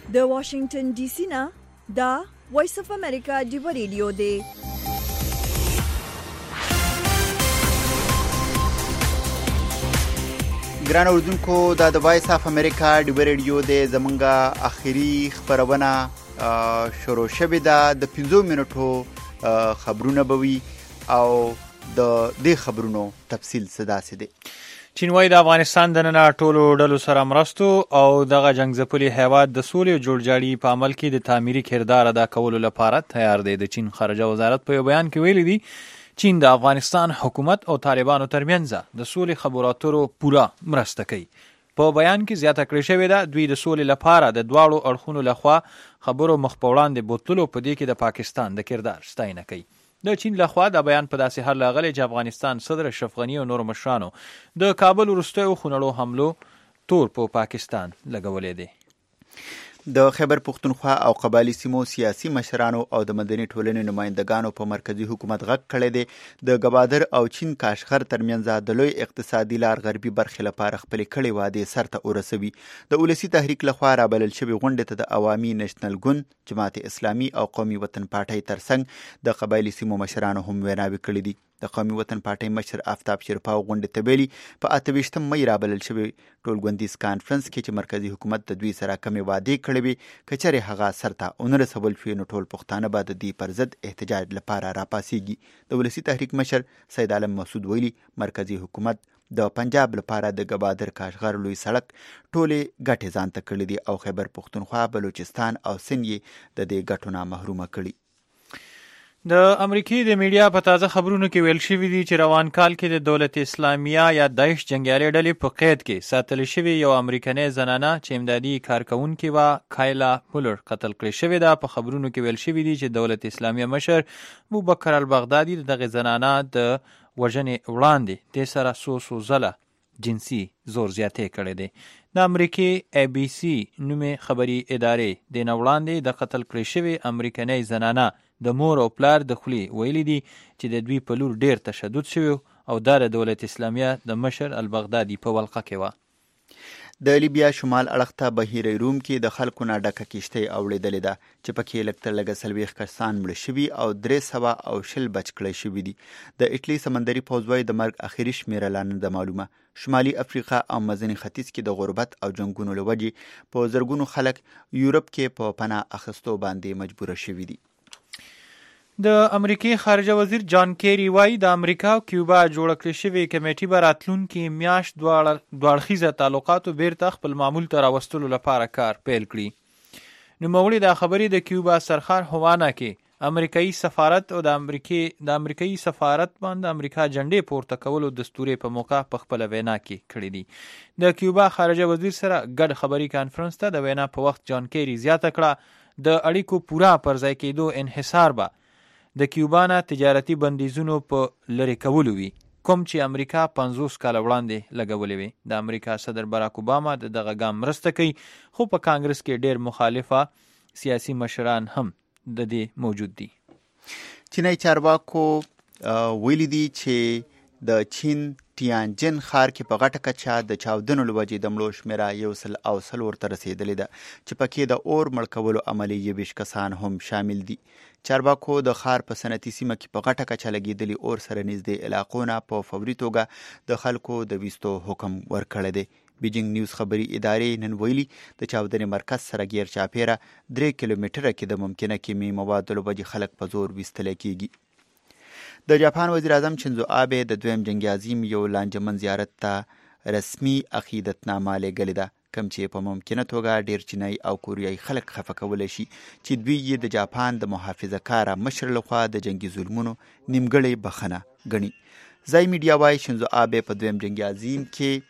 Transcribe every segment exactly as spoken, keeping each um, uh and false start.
د واشنگټن ډي سي نه دا وایس اف امریکا ډیو ریډیو دی. ګران اوردونکو دا د وایس اف امریکا ډیو ریډیو دی. زمونږه اخیری خبرونه شروع شوې ده. د پنځو منټو خبرونه به وي او د دې خبرونو تفصیل څه داسې دی. چین وايي د افغانستان د ننه ټولو ډلو سره مرستو او دغه جنگ ځپلي هیواد د سولې او جوړجاړي په عمل کې د تعمیري کردار ادا کولو لپاره تیار دی. د چین خارجه وزارت په یو بیان کې ویلي دي چین د افغانستان حکومت او طالبانو ترمنځ د سولې خبرو اترو پوره مرسته کوي. په بیان کې زیاته کړې شوې ده دوی د سولې لپاره د دواړو اړخونو لخوا خبرو مخ په وړاندې بوتلو په دې کې د پاکستان د کردار ستاینه کوي. د چین لخوا د بیان په داسې حال راغلی چې افغانستان صدر اشرف غني او نور مشرانو د کابل وروستیو خونړو حملو تور په پاکستان لګولی دی. د خیبر پختونخوا او قبایلی سیمو سیاسي مشرانو او د مدني ټولنې نمایندګانو په مرکزی حکومت غږ کړی دی د ګبادر او چین کاشغر ترمنځ د لوی اقتصادي لار غربي برخې لپاره خپلې کړې وعدې سرته ورسوي. د ولسي تحریک لخوا رابلل شوې غونډې ته د عوامي نېشنل ګوند، جماعت اسلامي او قومي وطن پارټۍ ترڅنګ د قبایلی سیمو مشرانو هم ویناوې کړې دي. د قومي وطن پارټۍ مشر آفتاب شیرپاو غونډې ته ویلي په اته ویشتم مۍ رابلل شوی ټولګوندیز کانفرنس کې چې مرکزي حکومت د دوی سره کمې وعدې کړې وي که چېرې هغه سرته ونه رسول شي نو ټول پښتانه به د دې پر ضد احتجاج لپاره راپاڅېږي. د ولسي تحریک مشر سید عالم مسعود ویلي مرکزي حکومت د پنجاب لپاره د ګبادر کاشغر لوی سړک ټولې ګټې ځان ته کړې دي او خیبر پختونخوا، بلوچستان او سند یې د دې ګټو نه محرومه کړي. د امریکای د میډیا په تازه خبرونو کې ویل شوي دي چې روان کال کې د دولت اسلامیه یا داعش جنګیالي ډلې په قید کې ساتل شوې یو امریکنۍ زنانه چې امدادي کارکونکې وه کایلا پولر قتل کړې شوې ده. په خبرونو کې ویل شوي دي چې دولت اسلامیه مشر ابوبکر البغدادي د دغې زنانه د وژنې وړاندې دې سره څو څو ځله جنسي زور زیاتی کړی دی. د امریکې ای بي سي نومې خبري ادارې د نه وړاندې د قتل کړې شوې امریکنۍ زنانه د مور او پلار د خولې ویلي دي چې د دوی په لور ډیر تشدد شوی او دا د دولت اسلامیه د مشر البغدادي په ولقه کې وه. د لیبیا شمال اړخ ته بحیره روم کې د خلکو نه ډکه کښتۍ اوړېدلې ده چې پکې لږ تر لږه څلوېښت کسان مړه شوي او درې سوه او شل بچ کړی شوي دي. د اټلي سمندري پوځ وایي د مرګ اخري شمېره لا نه ده معلومه. شمالي افریقا او منځني ختیځ کې د غربت او جنګونو له وجې په زرګونو خلک یورپ کې په پناه اخیستو باندې مجبوره شوي دي. د امریکای خارجه وزیر جان کیری وایي د امریکا او کیوبا جوړه کړې شوې کمیټې به راتلونکې میاشت دوه اړخیزه تعلقاتو بیرته خپل معمول ته راوستلو لپاره کار پیل کړي. نوموړي دا خبرې د کیوبا سرخار هوانا کې امریکایي سفارت او د امریکې د امریکایي سفارت باندې امریکا جنډې پورته کولو دستوري په موقع په خپله وینا کې کړې دي. د کیوبا خارجه وزیر سره ګډ خبري کانفرنس ته د وینا په وخت جان کیری زیاته کړه د اړیکو پوره پر ځای کېدو انحصار به د کیوبا نه تجارتي بندیزونو په لرې کولو وي کوم چې امریکا پنځوس کاله وړاندې لګولې وي. د امریکا صدر براک اوباما د دغه ګام مرسته کوي خو په کانګرس کې ډیر مخالفه سیاسي مشران هم د دې موجود دي. چینی چارواکو ویلي دي چې د چین ټیانجن ښار کې په غټه کچه د چاودنو له وجې د مړو شمېره یو سل او څلور ته رسېدلې ده چې پکې د اور مړ کولو عملي یوویشت کسان هم شامل دي. چارواکو د ښار په صنعتي سیمه کې په غټه کچه لګېدلي اور سره نږدې علاقو نه په فوري توګه د خلکو د ویستو حکم ورکړی دی. بیجینګ نیوز خبري ادارې نن ویلي د چاودنې مرکز سره ګیر چاپیره درې کیلومتره کې د ممکنه کیمیاوي موادو له وجې خلک په زور ویستلی کېږي. د جاپان وزیر اعظم چنزو آبې د دویم جنګ عظیم یو لانجمن زیارت ته رسمي عقیدتنامه لیږلې ده کوم چې په ممکنه توګه ډیر چینایي او کوریایي خلک خفه کولی شي چې دوی یې د جاپان د محافظه کاره مشر لخوا د جنګي ظلمونو نیمګړې بخښنه ګڼي. ځای میډیا وایي شنزو آبې په دویم جنګ عظیم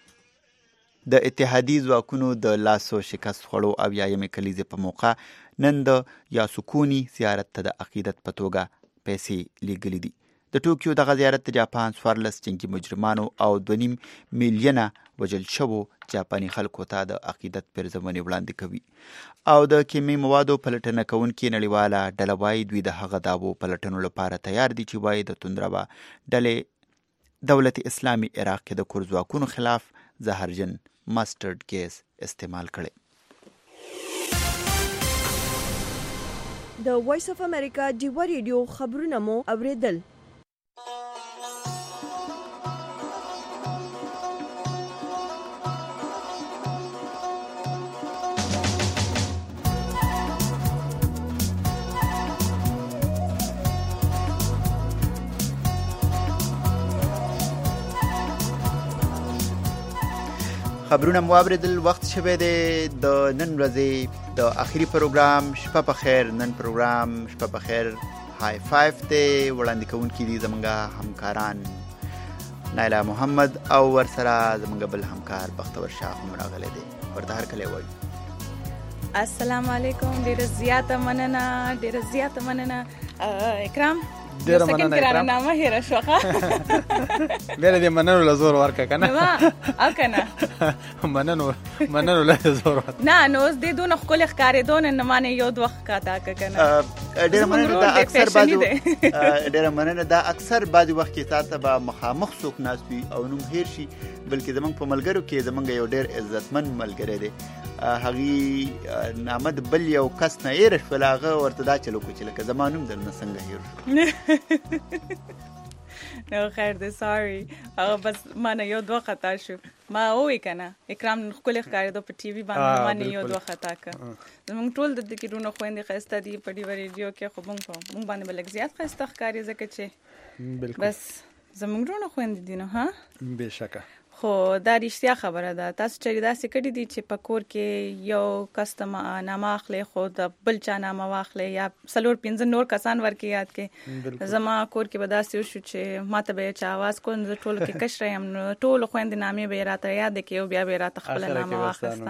کې د اتحادي ځواکونو د لاسو شکست خوړو اویایمې کلیزې په موقع نن د یاسوکوني زیارت ته د عقیدت په توګه پیسې لیږلي دي. د ټوکیو دغه زیارت د جاپان څوارلس جنګي مجرمانو او دوه نیم میلیونه وژل شوو جاپاني خلکو ته د عقیدت پرزونې وړاندې کوي. او د کیمیاوي موادو پلټنه کوونکې نړیواله ډله وایي دوی د هغه دعوو پلټنو لپاره تیار دي چې وایي د توندربه ډلې دولت اسلامي عراق کې د کور ځواکونو خلاف زهرجن ماسټرډ ګیس استعمال کړي. د وایس اف امریکا ډیوا ریډیو خبرونه مو اوریدل. خبرونه مو اوریدل. وخت شوه دی د نن ورځې د اخیری پروګرام شپه په خیر. نن پروګرام شپه په خیر های فایف دی وړاندې کوونکي دي زمونږ همکاران نایلا محمد او ورسره زمونږ بل همکار بختور شاه هم راغلی دی. ورته هر کله وایو السلام علیکم. ډیره زیاته مننه ډیره زیاته مننه اکرام. ډیره مننه اکرام. نامه هیر شوخه ډیره دې مننو له زور ورکه کنه ما او کنه مننو مننو له زور نه نو اوس دې دونه خپل ښکارې دون نه معنی یو دوه کاته کنه. ډیره مننه دا اکثر بعضو ډیره مننه دا اکثر بعضی وخت کې تاسو به مخامخ څوک ناس وي او نوم هیر شي بلکې زمونږ په ملګرو کې زمونږ یو ډیر عزتمن ملګری دی هغه نامد بل یو کس نه هیر شول هغه ورته دا چلو کو چې لکه زما نوم درنه څنګه هیر نو خیر دی سوري هغه بس مانه یو دوه خطا شو ما وې کنه اکرام خپل ښکارې دو په ټي وي باندې مانه یو دوه خطا ک زمونږ ټول د دې کډونو خويندې خسته دي په ډیو ریډیو کې خو مونږ په مونږ باندې بلک زیات خسته ښکارې زکه چې بالکل بس زمونږ ټول خويندې دي نو ها بهشکه خو دا رښتیا خبره ده. تاسو چې دا سکړی دي چې په کور کې یو کسټم نامه اخلي خو د بل چا نامه واخلي یا سلور پنځه نور کسان ورکې یاد کې زما کور کې به داسې شو چې ماته به چا आवाज کو نو ټول کې کشر یم نو ټول خويندې نامې به راته یاد کې او بیا به راته خپل نامه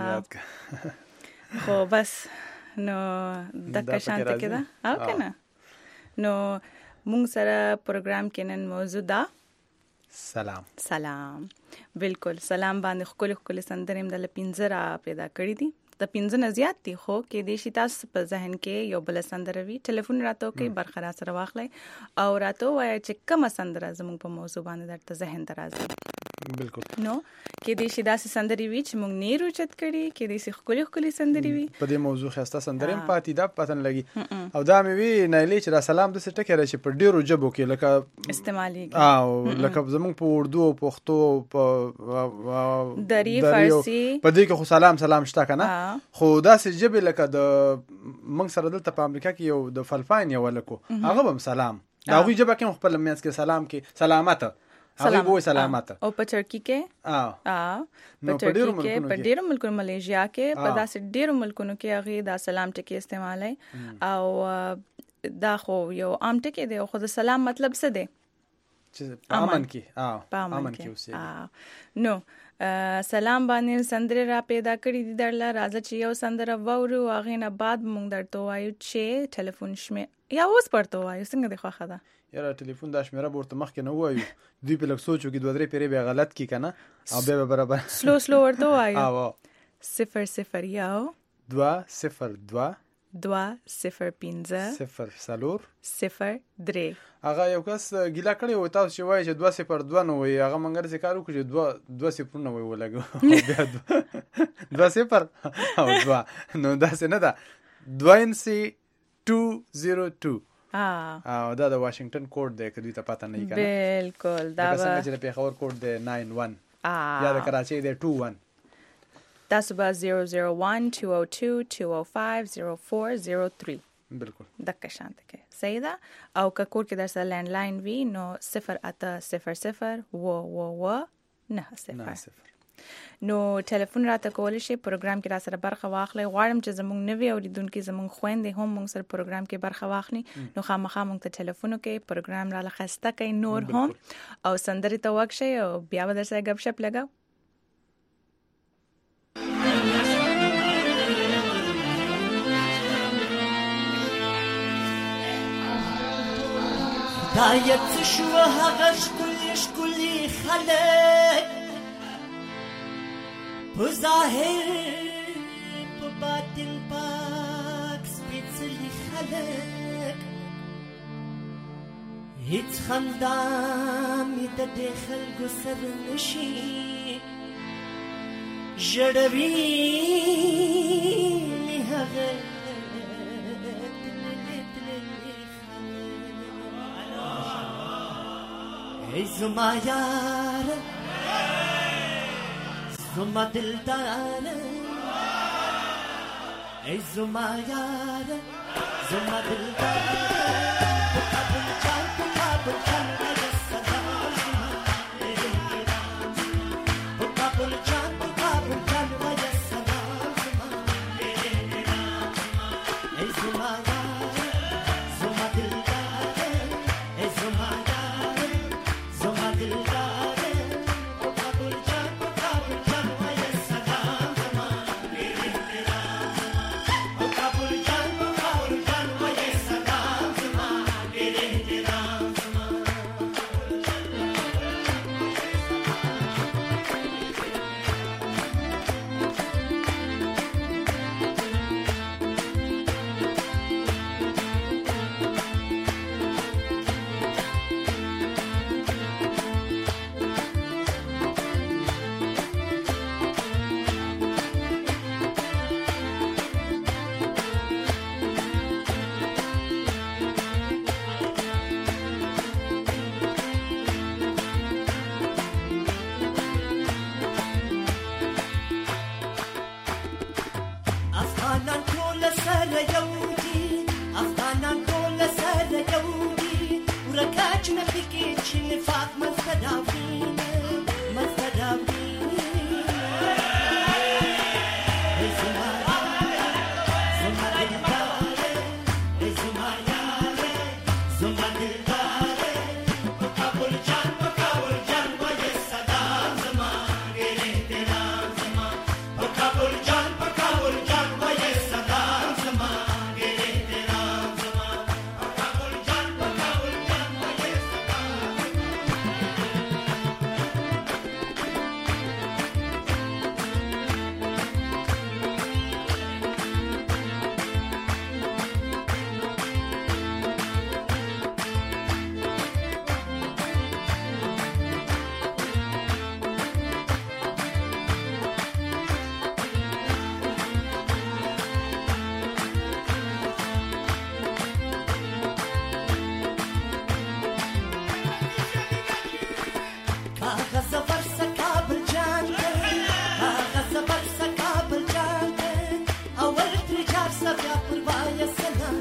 واخستا خو بس نو دغه شانته کې ده او کنه. نو مونږ سره پروګرام کې نن موضوع ده سلام سلام. بالکل سلام باندې خپل خپل سندریم د لپینځرا پیدا کړی دي د پینځه نه زیات دي خو کې د شي تاسو په ذهن کې یو بل سندروي ټلیفون راته کوي برخه سره واخلای او راته وای چې کوم سندره زموږ په موضوع باندې درته ذهن درازي. بالکل نو کې د شي داسې سندري وی چې موږ نه روچت کړي کې د شي خپل خپل سندري وی په دې موضوع خسته سندریم پاتې دا پاتن لګي او دا مې وی نه لې چې سلام د څه ټکه راشي په ډیرو جبو کې لکه استعمالي او لکه زموږ په اردو او پښتو په دری فارسی په دې کې خو سلام سلام شته کنه خو داسې جبه لکه د موږ سره دلته په امریکا کې یو د فلپاین یو لکو هغه هم سلام دا وی جبه کې خپل مینس کې سلام کې سلامت هغه وو سلامت او په ترکی کې اه اه په ترکی کې په ډیرو ملکونو ملیشیا کې په داسې ډیرو ملکونو کې هغه دا سلام ټکی استعمالي او دا خو یو عام ټکی دی خو د سلام مطلب څه دی چې امن کې اه امن کې اوسه نو سلام باندې سندره را پیدا کړی دي درله راځه چې یو سندره وورو هغه نه بعد مونږ درته وایو چې ټلیفون شمه یا اوس پرته وایو څنګه دی خوخه ده یاره ټلیفون دا شمیره ورته مخ کې نه وایو دوی په لک سوچو کې دوه درې پیری به غلط کی کنه او به برابر سلو سلو ورته وایو او صفر صفر یو دوا صفر دوا دوا صفر پنځه صفر سلور صفر درې هغه یو کس ګیلا کړی و تاسو چې وایي چې دوا صفر دوا نو وایي هغه منګر څه کارو کوي دوا دوا صفر نو وایي ولګو بیا دوا صفر او دوا نو دا څه نه ده دوینسي دوه صفر دوه اه او دا د واشنگټن کوډ دی کدی ته پته نه کیږي بالکل دا څنګه چې په خبر کوډ دی ناین ون اه یا د کراچۍ دی ټو ون تاسو به صفر صفر واحد دوه صفر دوه دوه صفر صفر چهار صفر سه بالکل دغه شانته کې صحیح ده او که کوډ کې درسه لینډ لاین وی نو صفر اته صفر صفر و و و نه صفر نو ټلیفون راته کول شي پروګرام کې را سره برخه واخلي غواړم چې زموږ نوی اوریدونکو زموږ خويندې هم موږ سره پروګرام کې برخه واخلي نو خامخا موږ ته ټلیفون کې پروګرام را لخسته کوي نور هم او سندري ته وښي او بیا به درسه غب شپ لګاو دا یت شو هغه شکل شکلی خلک په ظاهر په باطن پاک سپېڅلي خلک هیڅ خندا مې د دې خلکو سره نشي ژړوي مې هغه ای زما یار زما دلدار ای زما یار زما دلدار کابل جان کابل جان وای سلام کابل جان کابل جان وای سلام ای زما یار زما دلدار ای زما یار زما دلدار کابل جان کابل جان وای سلام کابل جان کابل جان وای سلام افغانان ټول سره یو دي افغانان ټول سره یو دي ورکاچ نه پکې چې نفاق مستداوي مستداوي زما زما دلدار زما یار زما دلدار کابل جان کابل جان وای سلام زما احترام زما کابل جان کابل جان وای سلام زما احترام زما کابل جان کابل جان وای کاغذ ورسه کابل جان کاغذ ورسه کابل جان اول تجار سبیا پر وای سلام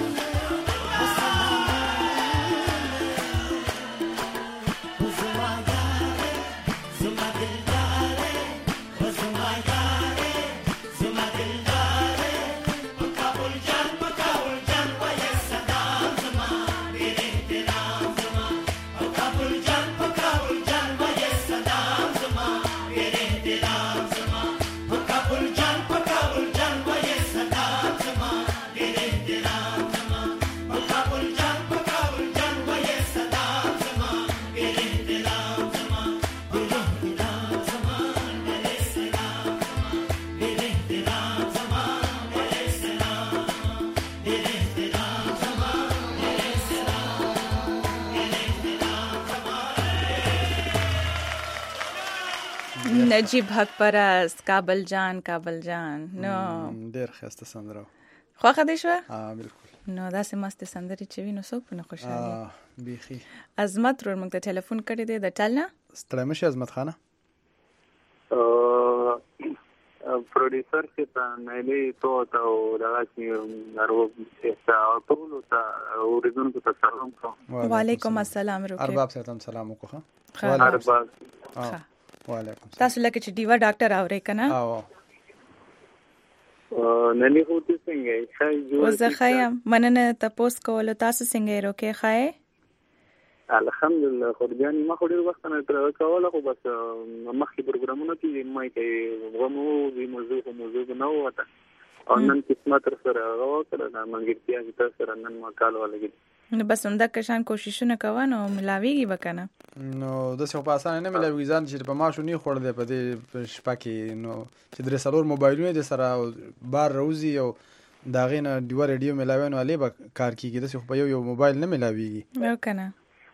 زما یار زما دلدار زما یار زما دلدار کابل جان کابل جان وای سلام زما احترام زما کابل جان کابل جان وای سلام زما احترام زما کابل جان کابل جان وای سلام زما احترام زما کابل جان کابل جان وای سلام زما احترام زما احترام زما علیه السلام احترام زما علیه السلام احترام زما علیه السلام نجیب حق پرست کابل جان کابل جان نو ډېر ښایسته سندره وه. خوښه دې شوه ها بالکل نو داسې مستې سندرې چې وي نو څوک په نه خوشحالي آه، بیخي عظمت ورور موږ ته ټلیفون کړی دی د ټل نه ستړی مه شي عظمت خانه پروډیوسر چې ته نیلي تو ته او دغه چې نارو ته ټول ته اوریدونکو ته سلام کوم وعلیکم السلام روکې ارباب صاحب ته سلام وکړه. ښه. ارباب ها وعلیکم السلام. تاسو لکه چې ډیوا ډاکټر اورئ که نه او نلی خو دې څنګه یې ښه جوړ اوس زه ښه یم مننه تپوس کولو تاسو څنګه یې روکې ښه یې الحمدلله خورجاني ما خو ډېر وخت نه تر کوله خو بس مخکې پروګرامونه کې ما کې غمو دې موضوع خو موضوع نه وته او نن قسمت تر سره هغه وکړه د منګرتیا چې تاسو سره نن ما کال ولګېد نو بس همدا کشان کوششونه کوه نو ملاویږي به که نه نو داسې خو په اسانه نه ملاویږي ځان چې په ماشو نه خوړلی په دې شپه کې نو چې درې څلور موبایلونه د سره بار روزي او د هغې نه ډیوه ریډیو ملاوي نو هلې به کار کېږي داسې خو په یو یو موبایل نه ملاویږي او که نه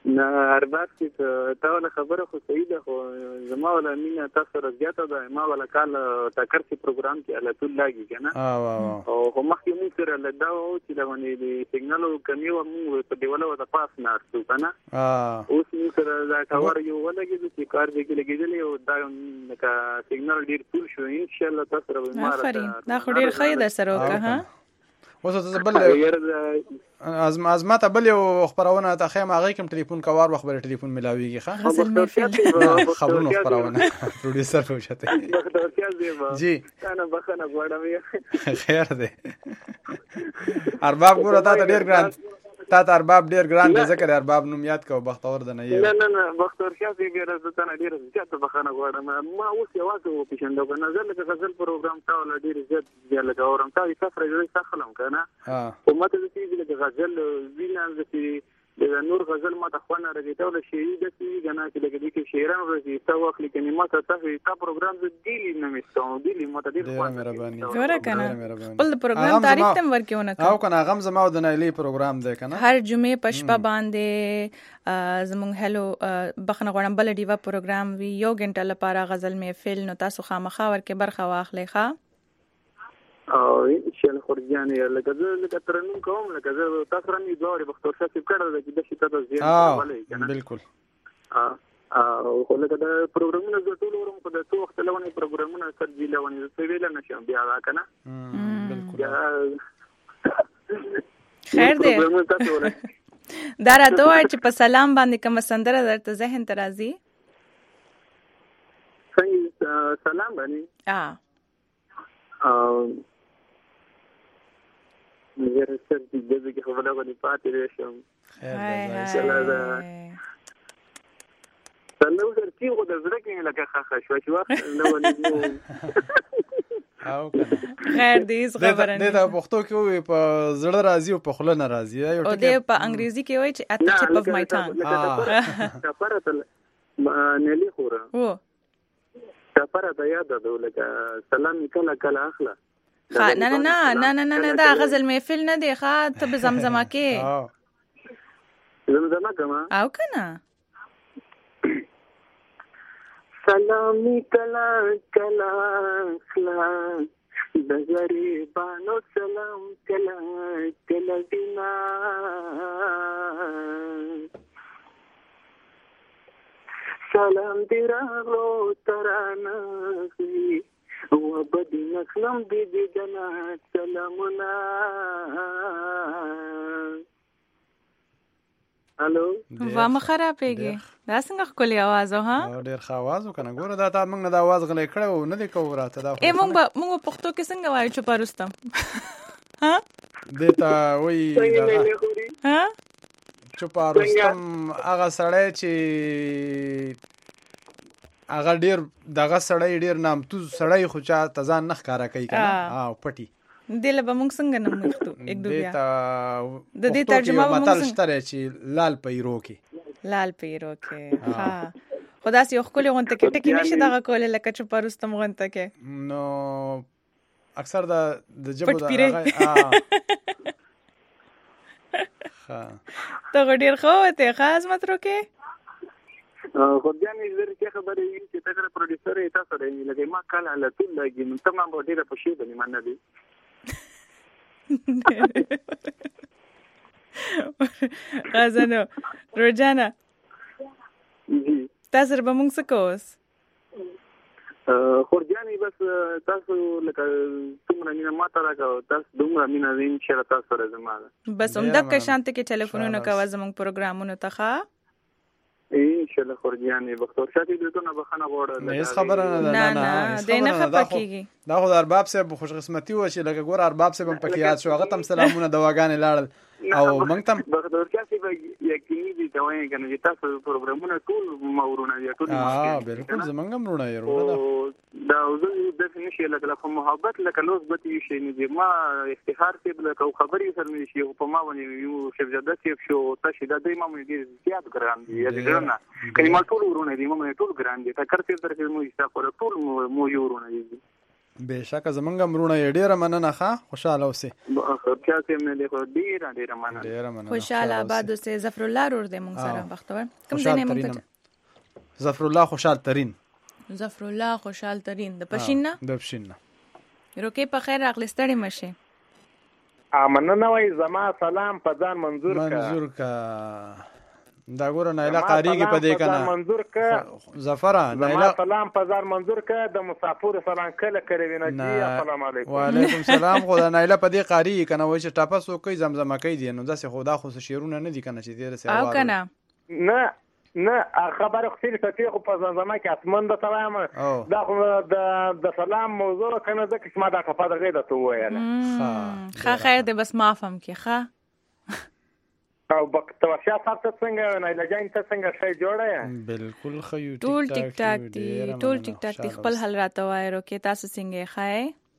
نه ارباب چې تا ولا خبره خو صحیح ده خو زما ولا مینه تاسو سره زیاته ده ما ولا کال ټکر کې پروګرام کې الله تعالی لاګي کنه او خو مخکې مو سره لدا او چې دا باندې د سیګنالو کمی و مو په دیواله و د پاس نارسو کنه اوس مو سره دا کاور یو ولګي چې کار دې کې لګیدلی او دا کا سیګنال ډیر ټول شو ان شاء الله تاسو سره ما دا خو ډیر ښه ده سره وکړه ها اوس ته بل از از ما ته بل یو خبرونه ته خیم هغه کوم ټلیفون کوار وخت بل ټلیفون ملاویږي ښه غزل محفل خبرونه خبرونه پروډوسر وشته جی انا بخنه غواړم خیر دی ارباب ګوره تا ته ډیر ګران تا ته ارباب ډیر ګران دی ذکر ارباب نوم یاد کو بختور ده نه یو نه نه نه بختور شاه دی ګره زته نه ډیر زیات بخنه غواړم ما اوس یوازې و پېښنده کنه زل که غزل پروګرام تا ول ډیر زیات دی لګ اورم تا سفر یې تخلم کنه ها او ماته د دې غزل وینا د د نور غزل ما ته خوانه راځي ول شي د دې غنا کې لګې کې شعران راځي تا واخلي کني ما ته ته تا پروګرام د دیلی نه مستو دیلی ما ته ډیر خوانه ګوره کنه بل پروګرام تاریخ تم ورکیونه او کنه غم زما د نایلی پروګرام دی کنه هر جمعه پښپا باندې زمون هلو بخنه غوړم بل دیوا پروګرام وی یو غنټه لپاره غزل محفل نو تاسو خامخا ورکه برخه واخلې ښا او ان شاء الله خرجاني لکه زه لکه ترنم کوم لکه زه تاسو راني دوه بختور شاه چې کړه د دې شته د زیات ولې کنه بالکل او خو لکه د پروګرامونو د ټول ورم په د څو وخت لونه پروګرامونه سرجی لونه څه ویل نشم بیا دا کنه بالکل خیر دی دا راته وای چې په سلام باندې کوم سندره درته ذهن ته راځي څنګه سلام باندې اه ا مګر سر دې دې کې خبره غوډي پاتې راشم خیر سلام سلام سر چې خو د زړه کې لکه خخ شو چې وخت نو او کنه خیر دې خبره نه دا پښتو کې وي په زړه راځي او په خوله نه راځي او دې په انګریزي کې وایي چې at the tip of my tongue کفاره تل نلی خورا و کفاره ته یاد ده لکه سلام کله کله اخلا نه نه نه نه نه نه دا غزل محفل نه دی ښا ته به زمزمه کې زمزمه کما او کنه سلام کلا کلا اخلا د غریبانو سلام کلا کلا دینا سلام دی راغلو ترانا و بدی نخلم بی بی دنا سلامنا الو وا مخرابېږي دا څنګه خپل आवाज ها ډېر ښه आवाज وکنه ګوره دا تا موږ نه دا आवाज غلې کړو نه دی کوو راته دا ای موږ موږ پښتو کې څنګه وایو چې پرستم ها دیتا وای ها چوپا رستم هغه سړی چې هغه ډیر دغه سړی ډیر نامتو سړی خو چا تزان نخ کارا کوي کنه او پټي دله به موږ څنګه نوم وختو یک دو بیا د دې ترجمه به موږ شته چې لال پیرو کې لال پیرو کې ها خدا سي خپل غونته کې ټکی نشي دغه کول لکه چوپا رستم غونته کې نو اکثر د د جبو د هغه ته ډیر خو ته خاص مترو کې خو بیا مې زر کې خبرې وي چې تاسو پروډوسر یې تاسو راځي لکه ما کال على طول لګي نو تمام به ډیره پښې باندې مننه دي غزنو روجانا جی تاسو به موږ څه کوس خورجاني بس تاسو لکه څومره مینه ماته راکاو تاسو دومره مینه دین چې تاسو سره زماده بس هم دغه شانته کې ټلیفونونه کوي زموږ پروګرامونو ته ښه ان شاء الله خورجاني بختور شاتي دونه بخنه غوړه نه هیڅ خبره نه نه نه د نه خپکیږي دا خو د ارباب صاحب خوش قسمتي و چې لکه ګور ارباب صاحب په کې یاد شو هغه تم سلامونه دواګانې لاړل او موږ تم بختور شاتي به یقیني دي دا وایي کنه چې تاسو پروګرامونه ټول مورونه دي ټول ها بالکل زمونږ هم رونه یې رونه دا اوس د نشي لکه په محبت لکه لوز بتی شي نه دي ما افتخار ته لکه خبري سره نشي په ما باندې یو شفزاده چې شو تاسو دا دای ما مې زیات ګران دي یا ګرانه کله ما ټول ورونه دي ما ټول ګران دي تا کړته تر کې مو حساب پر ټول مو یو ورونه دي بېشکه زمونږ هم وروڼه یې ډېره مننه ښه خوشحاله اوسې خورچا صاحب نه دی خو ډېره ډېره مننه ډېره مننه خوشحاله آباد اوسې. ظفر الله رور دی موږ سره بختور. کوم ځای نه موږ ظفر الله خوشحال ترین ظفر الله خوشحال ترین د پښین نه د پښین نه روکې په خیر راغلی ستړي مشه. مننه وای زما سلام په ځان منظور کا منظور کا دا ګوره نایله قاریږي په دې کنه منظور کا ظفره نایله سلام په ځان منظور کا د مسافر سلام کله کوي نه جی السلام علیکم. وعلیکم السلام. خدا نایله په دې قاری کنه وای چې ټاپس وکي زمزمه کوي دي نو داسې خدا خو شیرونه نه دي کنه چې دې رسې او کنه نه نه خبره خو سړي ته خو په زمزمه کې اتمن د سلام دا خو د د سلام موضوع کنه ځکه چې ما دا په دغه د تو وایله ښه خیر دې بس معافم کې ښه او بکتوشیا صاحب ته څنګه نه لجاین ته څنګه شي جوړه بالکل خیو ټول ټیک ټاک دي ټول ټیک ټاک دي خپل حل راته وایو کې تاسو څنګه ښه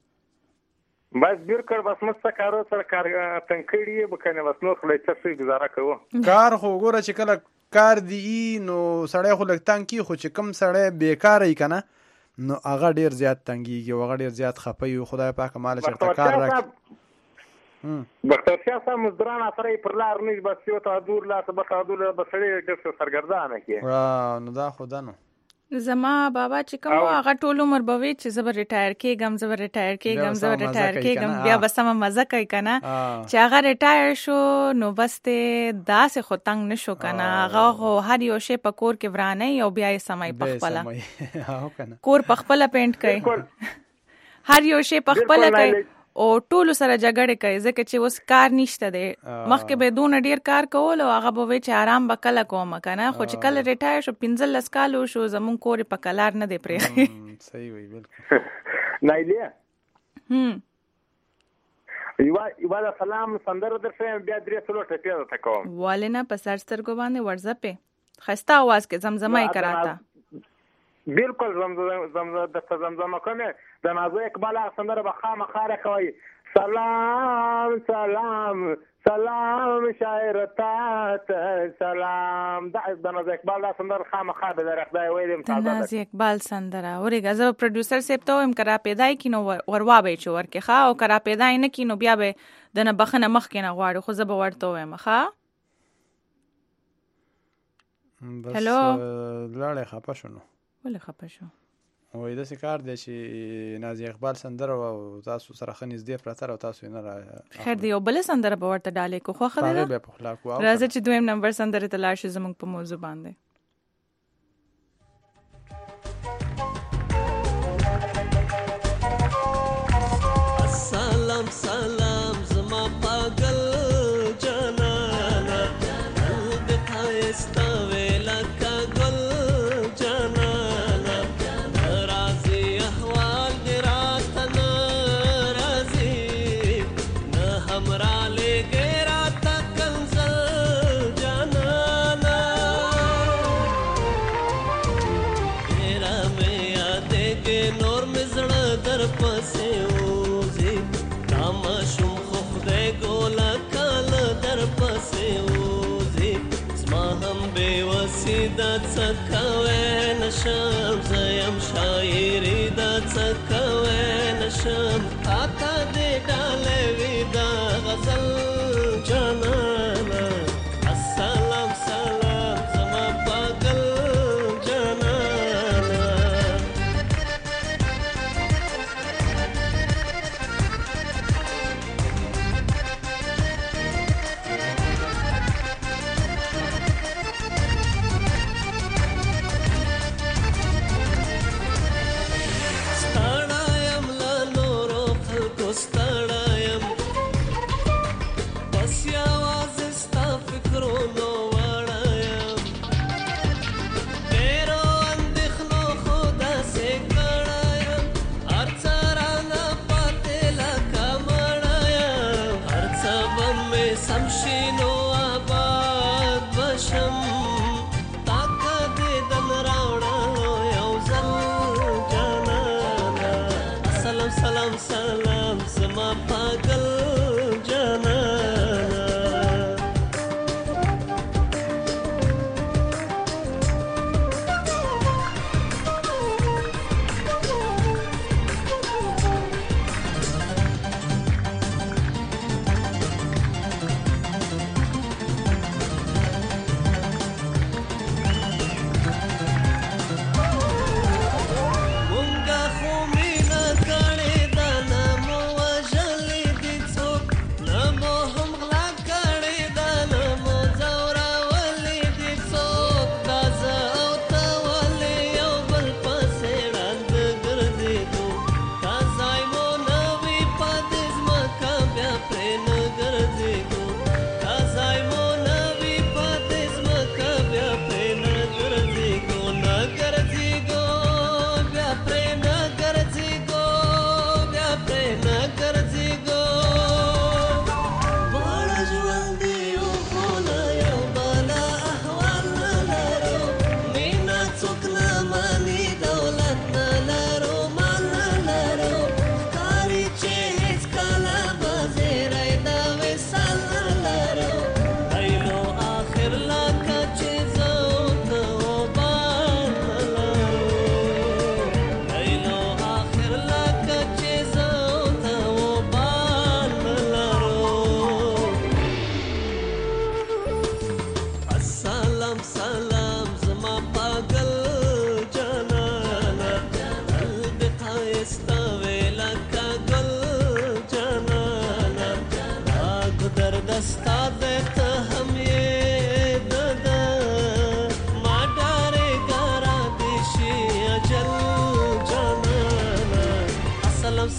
بس بیر کړ بس مست کارو سره کار تنکړی بکنه بس نو خلای څه گزاره کوو کار خو ګوره چې کله کار دی نو سړی خو لګ تنګ کی خو چې کم سړی بیکار ای کنه نو هغه ډیر زیات تنګیږي او هغه ډیر زیات خپي خدای پاک مال چرته کار راک ډاکټر شاه صاحب مزدران اثرې پر لار نه بس یو ته دور لا ته بخا دور بسړي ډېر سرګردانه کې وا نو دا خدا نو زما بابا چې کوم هغه ټول عمر بوي چې زبر ریټایر کېږم زبر ریټایر کېږم زبر ریټایر کېږم بیا بس ما مزه کوي کنه چې هغه ریټایر شو نو بس ته داسې خو تنگ نشو کنه هغه هر یو شی په کور کې ورانه او بیا یې سمای پخپله کور پخپله پینټ کوي هر یو شی پخپله کوي او ټول سره جګړه کوي ځکه چې اوس کار نشته دی مخکې به دون ډیر کار کول او هغه به چې آرام وکړه کوم کنه خو چې کله ریټایر شو پنځه لس کال شو زمون کور په کلار نه دی پرې صحیح وي بالکل نایله هم یو یو سلام سندره درته بیا درې سلو ټپه ده کوم والنا په سر سترګو باندې ورځه په خسته आवाज کې زمزمه یې کراته بالکل زمزمه زمزمه د زمزمه کومه د نازو اقبال سندره بخا مخاره کوي سلام سلام سلام شاعر تا سلام د نازو اقبال سندره خامخا به درخدای ویلم تاسو د نازو اقبال سندره اورګه زه پروډوسر سیب ته هم کرا پیدای کینو وروا به چور کې ښا او کرا پیدای نه کینو بیا به د نه بخنه مخ کې نه غواړو خو زه به ورته وایم ښا هلو لاړې خپه شونو ولې خپه شو وای د کار دی چې نازي اقبال سندره او تاسو سره خنځ دی پرتر او تاسو نه را خیر دی او بل سندره به ورته ډالې کو خو خدای راځي چې دویم نمبر سندره تلاش زموږ په موضوع باندې سلام سلام زما پاگل جانانا قلب خایستا ویلا کا گل جانانا راضی احوال گرات ناراضی نہ ہمرا لے گرا تا کنزل جانانا تیرا میں یادے کے نور مزڑ در پسے دا څکوي نشم زیم شاعری دا څکوي نشم اته دې ډالې وی دا غزل جانانا السلام سلام زما پاگل جانانا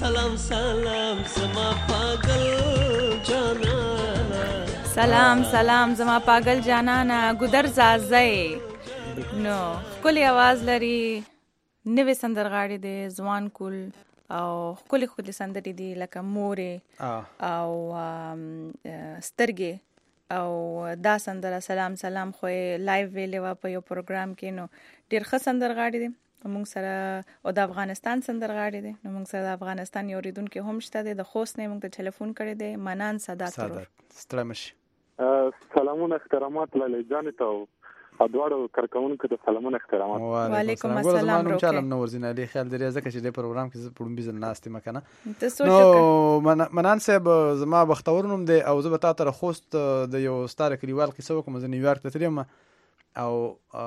سلام سلام زما پاگل جانانا سلام سلام زما پاگل جانانا ګودر زازی نو ښکلی आवाज لري نوې سندرغاړي دي ځوان کول او ښکلي ښکلي سندرې دي لکه مورې او سترګې او دا سندره سلام سلام خو لایو ویلې وه په یو پروګرام کې نو ډېر ښه سندرغاړي دي موږ سره او د افغانستان سندرغاړي دي نو موږ سره د افغانستان یو اوریدونکی هم شته دی د خوست نه موږ ته ټلیفون کړی دی منان سادات ستړی مشي سلامونه احترامات لالی جانې ته او دواړو کارکوونکو ته سلامونه احترامات وعلیکم السلام روکې چالم نو ورځینه علي خیال دریا ځکه چې د پروګرام کې زه پړم بيزل ناستې مکنه نو منان صاحب زما بختور نوم دی او زه به تا ته خوست د یو ستاره کلیوال کیسه وکم زه نیویارک ته تلم او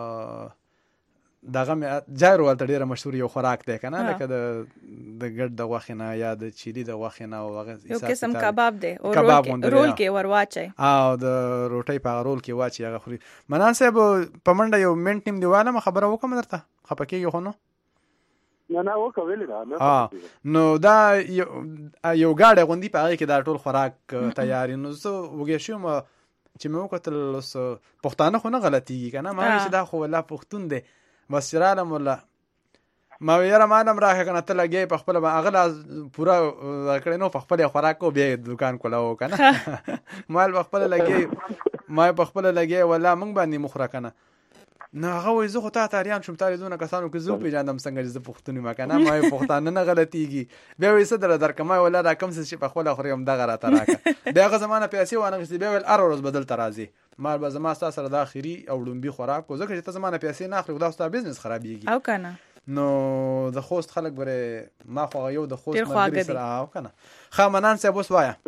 دغه جایرو ولته ډیره مشهور یو خوراک دی کنه لکه د د ګډ د غوښې نه یا د چیلی د غوښې نه او هغه یو قسم کباب دی او رول کې ورواچي او د روټۍ په رول کې واچي هغه خوري منان صاحب په منډه یو منټ نیم دیواله خبره وکم درته خپکیږي خو نو نه نه وکه ویل دا نو دا یو گاډه غوندي په هغه کې دا ټول خوراک تیاری نو زه وګی شوم چې مې وکتل پښتانه خو نه غلطیږي کنه ما چې دا خو ولا پښتون دی بس چرالم ولا ما ویره مانم راخه کنه ته لګي په خپل اغلا پورا کړي نو په خپل خوراک کو به دکان کولاو کنه مال په خپل لګي ما په خپل لګي ولا مونږ باندې مخره کنه نه هغه وې زه خو ته تاریان شم تاري دونه کسانو کې زو پیژاندم څنګه چې پښتوني ما کنه ما پښتانه نه غلطيږي بیا وې صدر درکمه ولا را کم څه په خپل خوري هم دغه را تراکه بیا غ زمانه پیسې وانه چې بیا ول ار ورځ بدل ترازي مال به زما ستا سره د اخري او لومبي خوراک کو ځکه چې ته زمانه پیسې نه اخلي خدا ستا بزنس خرابېږي او کنه نو د خوست خلک بره ما خو یو د خوست مرګري سره او کنه خامنان صاحب اوس وایا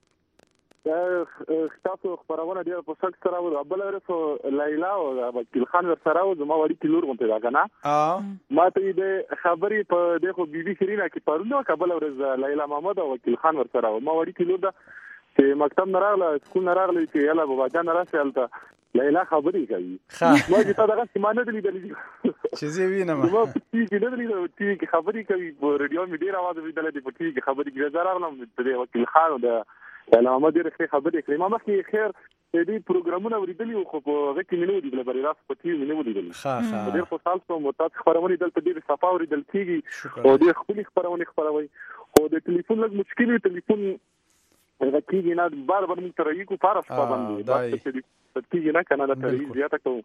تاسو خبرونه ډیر په سخت سره و بل ورسو لیلا او وکیل خان ور سره و زما وړي کلور غونته دا کنه ما ته دې خبري په دغه بي بي شرینا کې پرونو قبل ورز لیلا محمد او وکیل خان ور سره و ما وړي کلور دا چې مکتب نه راغله سکول نه راغله چې یلا بابا جان راځي الته لیلا خبري کوي ما چې تا دغه سیمانه دې لیدلې چې زه وینم ما په ټي کې نه لیدلې ټي کې خبري کوي په رادیو مې ډیر आवाज لیدلې په ټي کې خبري کوي زه راغلم د وکیل خان او د لیلا محمد ډیر ښه خبري کوي ما مخکې خیر دې پروګرامونه ورېدلې خو په هغه کې مې نه ودی بل راس په ټي مې نه ودی ښه ښه ډیر خوشاله سوم تاسو خبرونه دلته ډیر صفا ورېدل کیږي او ډیر خپل خبرونه خبروي او د ټلیفون لږ مشکل وي ټلیفون هغه کیږي نه بار بار موږ تر یو کو فارس پابند دي کیږي نه کنه د تریز زیاته کوو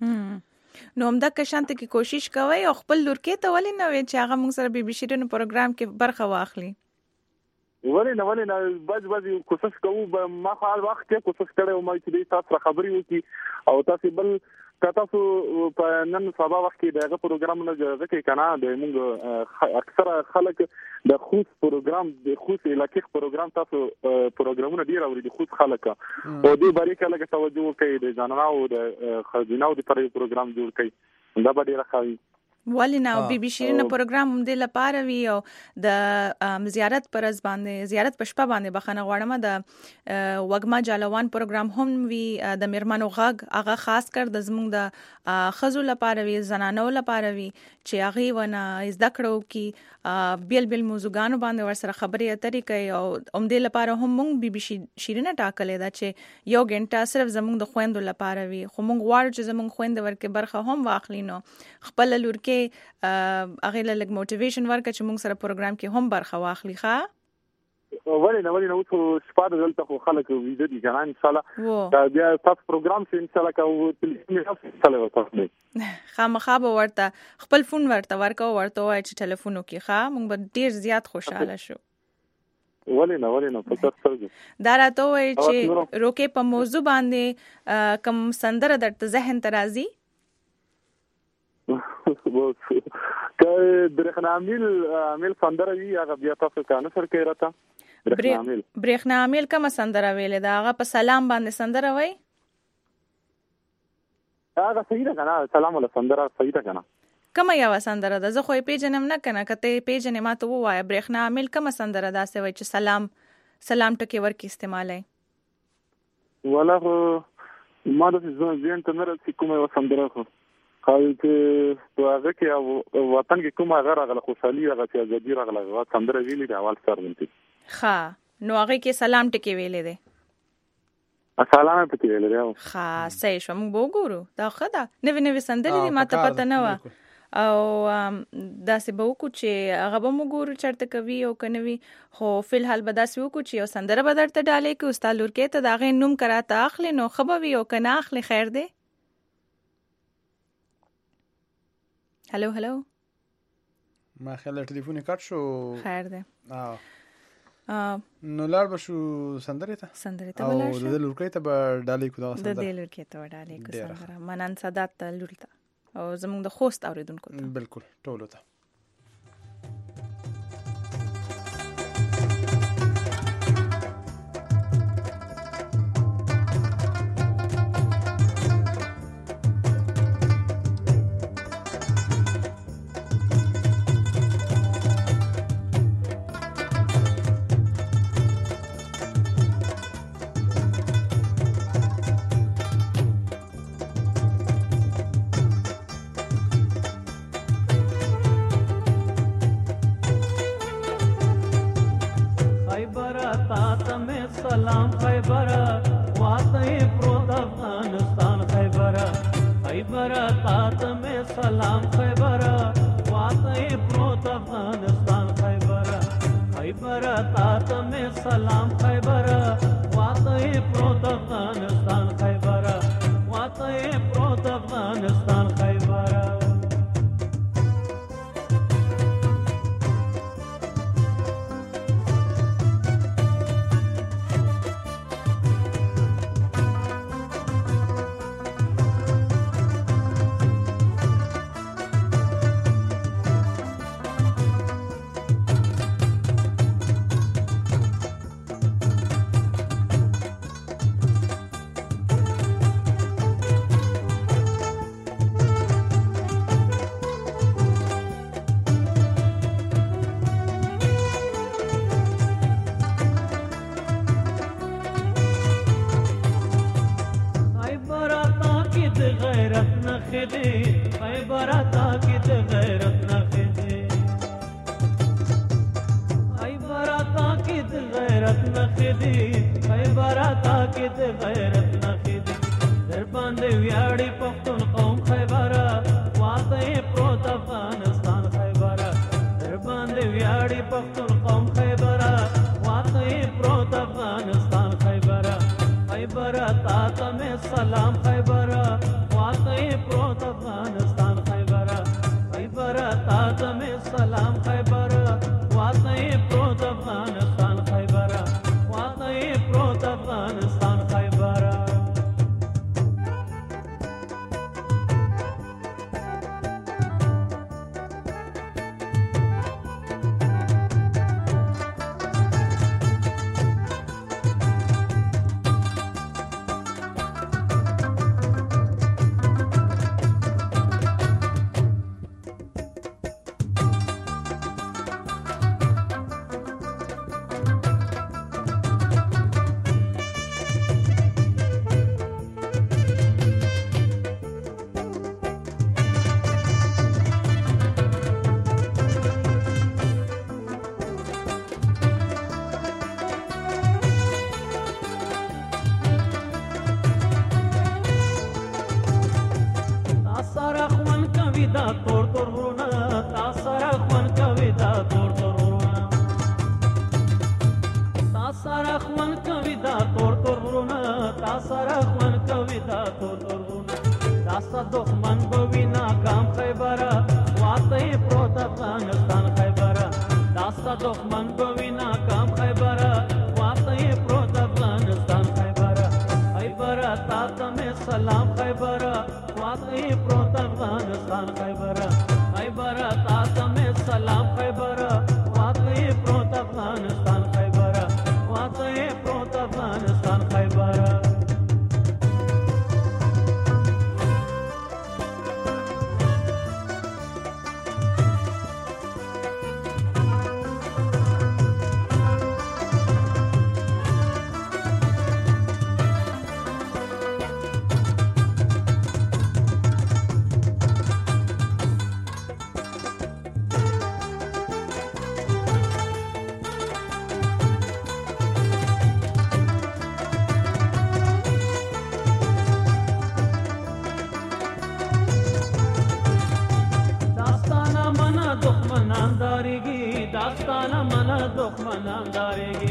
نو همدا که شانته کې کوشش کوي او خپل لور کې ته ولې نه وي چې هغه موږ سره بي بي شیرینو پروګرام کې برخه واخلي ولې نه ولې نه باز باز کوشش کوو ما خپل وخت کې کوشش کړو ما چې تاسو خبري وکي او تاسو بل تاسو په نن سبا وخت کې دغه پروګرام نه ځکه کنه د موږ اکثره خلک د خوست پروګرام د خوست علاقې پروګرام تاسو پروګرامونه ډیر اوري د خوست خلک او دې بری کله کې توجه کوي د ځانانو او د خزینو د پروګرام جوړ کوي دا به ډیر ښه ولی نه بي بي شیرینو پروګرام هم د لپاره وی او د زیارت پر از باندې زیارت پښپا باندې بخنه غواړم د وګما جالوان پروګرام هم وی د میرمنو غاګ هغه خاص کر د زموږ د خزو لپاره وی زنانو لپاره وی چې هغه ونه زده کړو کی بیل بیل موضوعګانو باندې ور سره خبرې اترې کوي او هم د لپاره هم موږ بي بي شیرینه ټاکلې دا چې یو غنټه صرف زموږ د خويندو لپاره وی خو موږ غواړو چې زموږ خويند ورکه برخه هم واخلي نو خپل لور کې هغه لږ موټیویشن ورکړي چې موږ سره پروګرام کې هم برخه واخلي ښا ولې نه ولې نه اوس شپه دلته خو خلک ویده دي کنه ان شاء الله دا بیا تاسو پروګرام چې ان شاء الله کوو تلفون سره وکړو خامخا به ورته خپل فون ورته ورکو ورته وای چې ټلیفون وکي ښا موږ به ډیر زیات خوشاله شو ولې نه ولې نه په تاسو دا راته وای چې روکې په موضوع باندې کم سندره درته ذهن ترازی که برېښنا عامل عامل سندره وي هغه بیا تاسو کانه سر کې راته برېښنا عامل کوم سندره ویلې دا هغه په سلام باندې سندره وای هغه صحیح ده کنه سلام ولا سندره صحیح ده کنه کوم یو سندره ده زه خو پیژنم نه کنه کته پیژنې ما ته وای برېښنا عامل کوم سندره ده سوي چې سلام سلام ټکی ورکی استعمالای ولا ما د ځین ته نه راځي کومه سندره خو خو چې په هغه کې وطن کې کومه هغه راغله خوشحالي هغه چې ازادي راغله هغه سندره ویلې د اول سر ونتي ښه نو هغه کې سلام ټکی ویلې ده سلام پکې ویلې ده ښه صحیح شو موږ وګورو دا ښه ده نوې نوې سندرې دي ماته پته نه وه او داسې به وکړو چې هغه به موږ ګورو چېرته کوي او که نه وي خو فلحال به داسې وکړو چې یو سندره به درته ډالۍ کړو ستا لورکۍ ته د هغې نوم که راته اخلې نو ښه به وي او که نه اخلې خیر دی هلو هلو ما خیال ټلیفون کټ شو خیر دی نو لاړ به شو سندرې ته سندرې ته به لاړ شو او د لورکۍ ته به ډالۍ کړو دغه د دې لورکۍ ته به ډالۍ کړو سندره منن سادات ته لور ته او زموږ د خوست اوریدونکو ته بالکل ټولو ته سلام خیبر واطی پروت افغانستان خیبر خیبر تات میں سلام خیبر واطی پروت افغانستان خیبر خیبر تات میں سلام خیبر واطی پروت افغانستان خیبر واطی پروت افغانستان خیبر داستانه من دښمنان دارېږي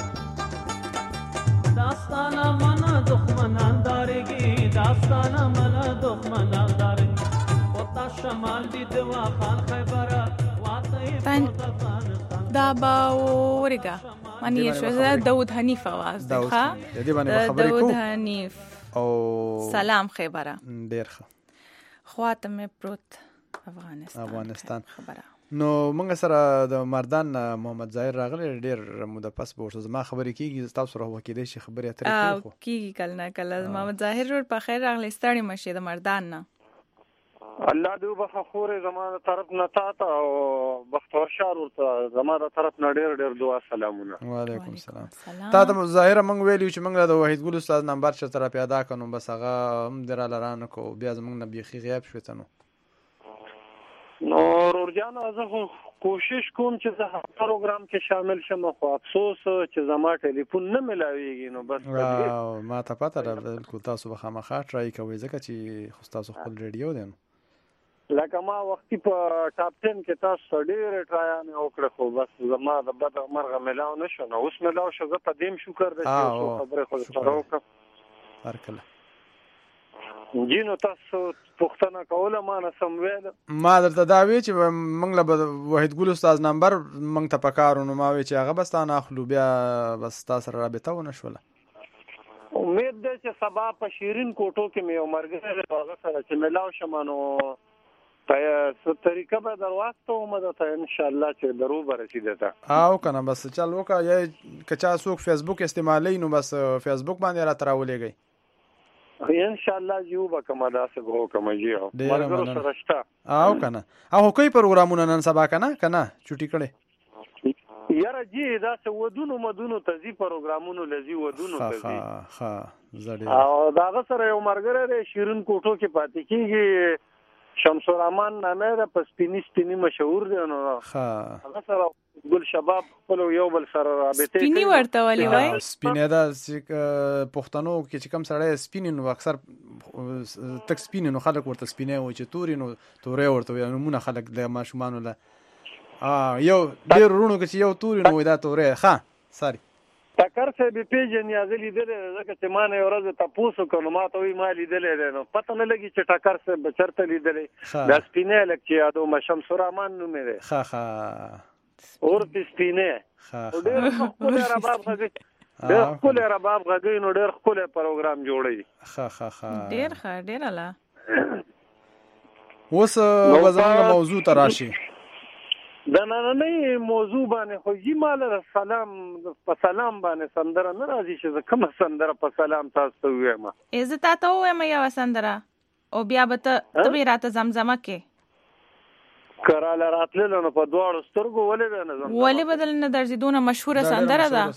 داستانه من دښمنان دارېږي داستانه من دښمنان دارېږي وتا شمال دي دوا خان خیبره تن دا با ورګه مانی شو داود حنیف आवाज ده ها دې باندې خبرې کو داود حنیف او سلام خیبره ډیر ښه خواته مې پروت افغانستان افغانستان خبره نو موږ سره د مردان محمد ظاهر راغلی ډیر موده پس به ورته زما خبرې کېږي تاسو سره وکیدای شي خبرې اترې کوو کېږي کله نه کله محمد ظاهر ور په خیر راغلی ستړی مشه د مردان نه الله دې وبخښه خورې زما د طرف نه تا ته او بختور شار ورته زما د طرف نه ډېر ډېر دعا سلامونه وعلیکم السلام تا ته ظاهره موږ ویلو چې موږ د وحید ګل استاد نمبر چېرته را پیدا کړو بس هغه هم دې راله رانه کړو بیا زموږ نه بیخي غیاب شوې ته نو نو ورور جانه زه خو کوشش کوم چې زه هر پروګرام کې شامل شم خو افسوس چې زما ټلیفون نه ملاویږي نو بس ما ته پته ده بالکل تاسو به خامخا ټرای کوئ ځکه چې خو تاسو خپل ریډیو دی نو لکه ما وختي په ټاپ ټن کې تاسو ډېرې ټرایانې وکړې خو بس زما د بد مرغه ملاو نه شو نو اوس ملاو شو زه په دې م شکر ده چې څو خبرې خو سره وکړم هرکله جینو تاسو پوښتنه کوله ما نه سم ویل ما درته دا وی چې موږ له وحید ګل استاد نمبر موږ ته پکارو نو ما وی چې هغه بس تا نه اخلو بیا بس تاسو سره رابطه ونه شوله امید ده چې سبا په شیرین کوټو کې مې یو ملګری دی هغه سره چې ملاو شم نو په څه طریقه به در واستوم درته انشاءالله چې درو به رسېده ته او که نه بس چل وکړه یا که چا څوک فیسبوک استعمالوي نو بس فیسبوک باندې راته راولېږئ انشاءالله چې وبکړم داسې به وکړم جي ملګرو سره شته او که نه او کوئی پروګرامونه نن سبا که نه که نه چوټي کړې یاره جی داسې ودونو مدونو ته ځي پروګرامونو له ځي ودونو ته ځي او د هغه سره یو ملګری دی شیرین کوټو کې پاتې کېږي شمس الرحمن نامه ده په سپیني سپیني مشهور دی نو هغه سره ګل شباب خپل یو بل سره رابطه سپیني ورته ولې وای سپینه ده چې پښتنو کې چې کوم سړی سپیني نو اکثر تک سپیني نو خلک ورته سپینه وي چې توري نو تورې ورته وي نمونه خلک د ماشومانو له یو ډېر ورونو کې چې یو توري نو دا تورې ښه ساري ټکر صاحب پیژنې زه لیدلی ځکه چې ما نه یو ورځ تپوس وکړ نو ما ته وایي ما لیدلی دی نو پته نه لګي چې ټکر صاحب به چېرته لیدلی دا سپینې لږ چې یادومه شمس الرحمن نوم یې دی ښه ښه اورتې سپینې ډېر ښکلی رباب غږوي ډېر ښکلی رباب غږوي نو ډېر ښکلی پروګرام جوړوي ښه ښه ښه ډېر ښه ډېر اله اوس به زموږ موضوع ته راشي د نننۍ موضوع باندې خو جي ما له سلام په سلام باندې سندره نه راځي چې زه کومه سندره په سلام تاسو ته ووایم زه تا ته ووایم یوه سندره او بیا به ته ته به یې راته زمزمه کې که راله راتلله نو په دواړو سترګو ولې به نه زمزمه ولې به دلته نه درځي دونه مشهوره سندره ده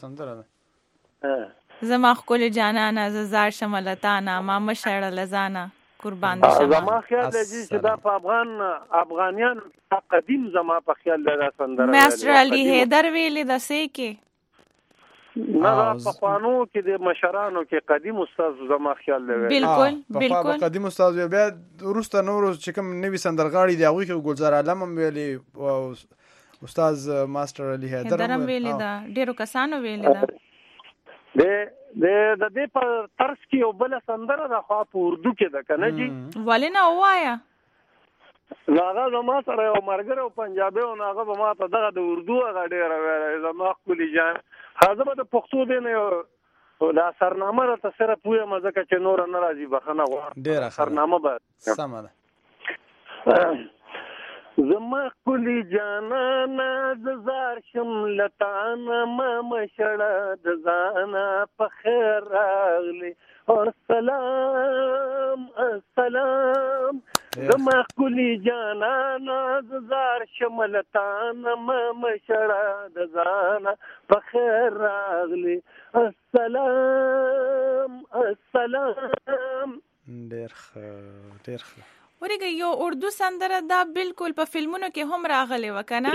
زما ښکلې جانانه زه زار شمه له تانه ما مه شړه له ځانه قربان دي شمه زما خیال دی چې دا په افغان افغانیانو قدیم زما په خیال دی دا سندره ماستر علي حیدر ویلې ده سې کې نه دا پخوانو کې د مشرانو کې قدیم استاد زما خیال دی بالکل بالکل قدیم استاد بیا وروسته نورو چې کوم نوي سندرغاړي دي هغوی کې ګلزار عالم هم ویلي او استاد ماستر علي حیدر هم ویلي ده ډېرو کسانو ویلي ده د د دې په طرز کې یو بله سندره ده خو په اردو کې ده که نه جي ولې نه ووایه نو هغه زما سره یو ملګری و پنجابی و نو هغه به ما ته دغه د اردو هغه ډېره ویله زما ښکلي جان زه به د پښتو دی نه یو دا سرنامه راته صرف ووایم ځکه چې نوره نه راځي بخښنه غواړم ډېره سرنامه به سمه ده زما ښکلي جانانه زه زار شم له تانه مه مشړه د ځانه په خیر راغلې السلام السلام زما ښکلي جانانه زه زار شم له تانه مه مشړه د ځانه په خیر راغلې السلام السلام ډېر ښه ډېر ښه ورګه یو اردو سندره دا بالکل په فلمونو کې هم راغلی و که نه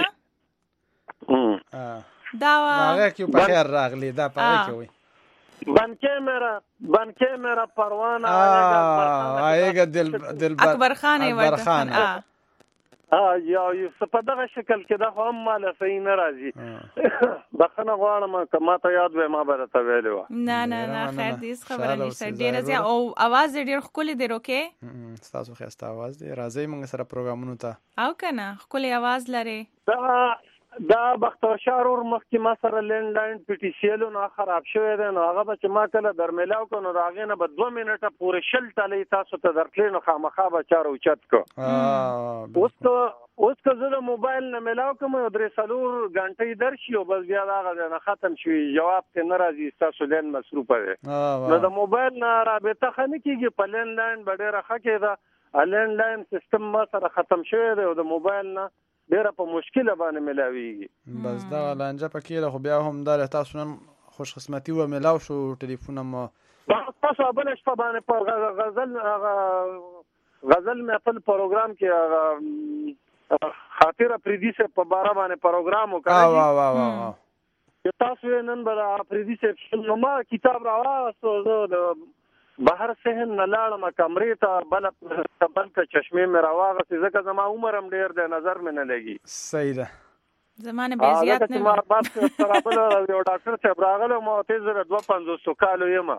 دا هغه کې په خیر راغلی دا په هغه کې وایي بنکه میرا بنکه میرا پروانه آیگا دل دل اکبر خان اکبر خان ها یا یو په دغه شکل کې دا هم مال صحیح نه راځي بخنه غواړم کما ته یاد وې ما به ته ویلو نه نه نه خیر دې خبره نشته ډیر زیات او आवाज ډیر خولي دی روکه تاسو خسته आवाज دی راځي موږ سره پروګرامونو ته او کنه خولي आवाज لري دا دا بختور شارور مخکې ما سره لینډ لاین پی ټی سی ال نو خراب شوی دی نو هغه به چې ما کله درملاو کو نو هغه نه به دوه منټه پورې شل تلې تاسو ته درکړې نو خامخا به چارو چت کو اوس اوس که زه د موبایل نه ملاو کوم درې څلور غنټې درشي او بس بیا هغه نه ختم شي جواب ته ناراضي تاسو لین مصروفه دی نو د موبایل نه رابطه خنه کیږي په لین لاین ډېره ښه کېده لین لاین سیستم ما سره ختم شوی دی او د موبایل نه ډیره په مشکله باندې ملاویږي بس دا لانجه پکې له خو بیا هم دا تاسو نن خوش قسمتي و ملاو شو ټلیفون ما تاسو بل شپه باندې په غزل غزل محفل پروګرام کې خاطر افریدی سے په بارا باندې پروګرام وکړی وا وا وا وا تاسو نن بل افریدی سے نو ما کتاب راوستو زه بهر سهن نلاړم کمرې ته بل بل ته چشمه مې راواغه ځکه زما عمر هم ډیر دی نظر مې نه لګي صحیح ده زمانه به زیات نه ما بس سره بل یو ډاکټر صاحب راغله مو ته زره دوه پنځوس کالو یم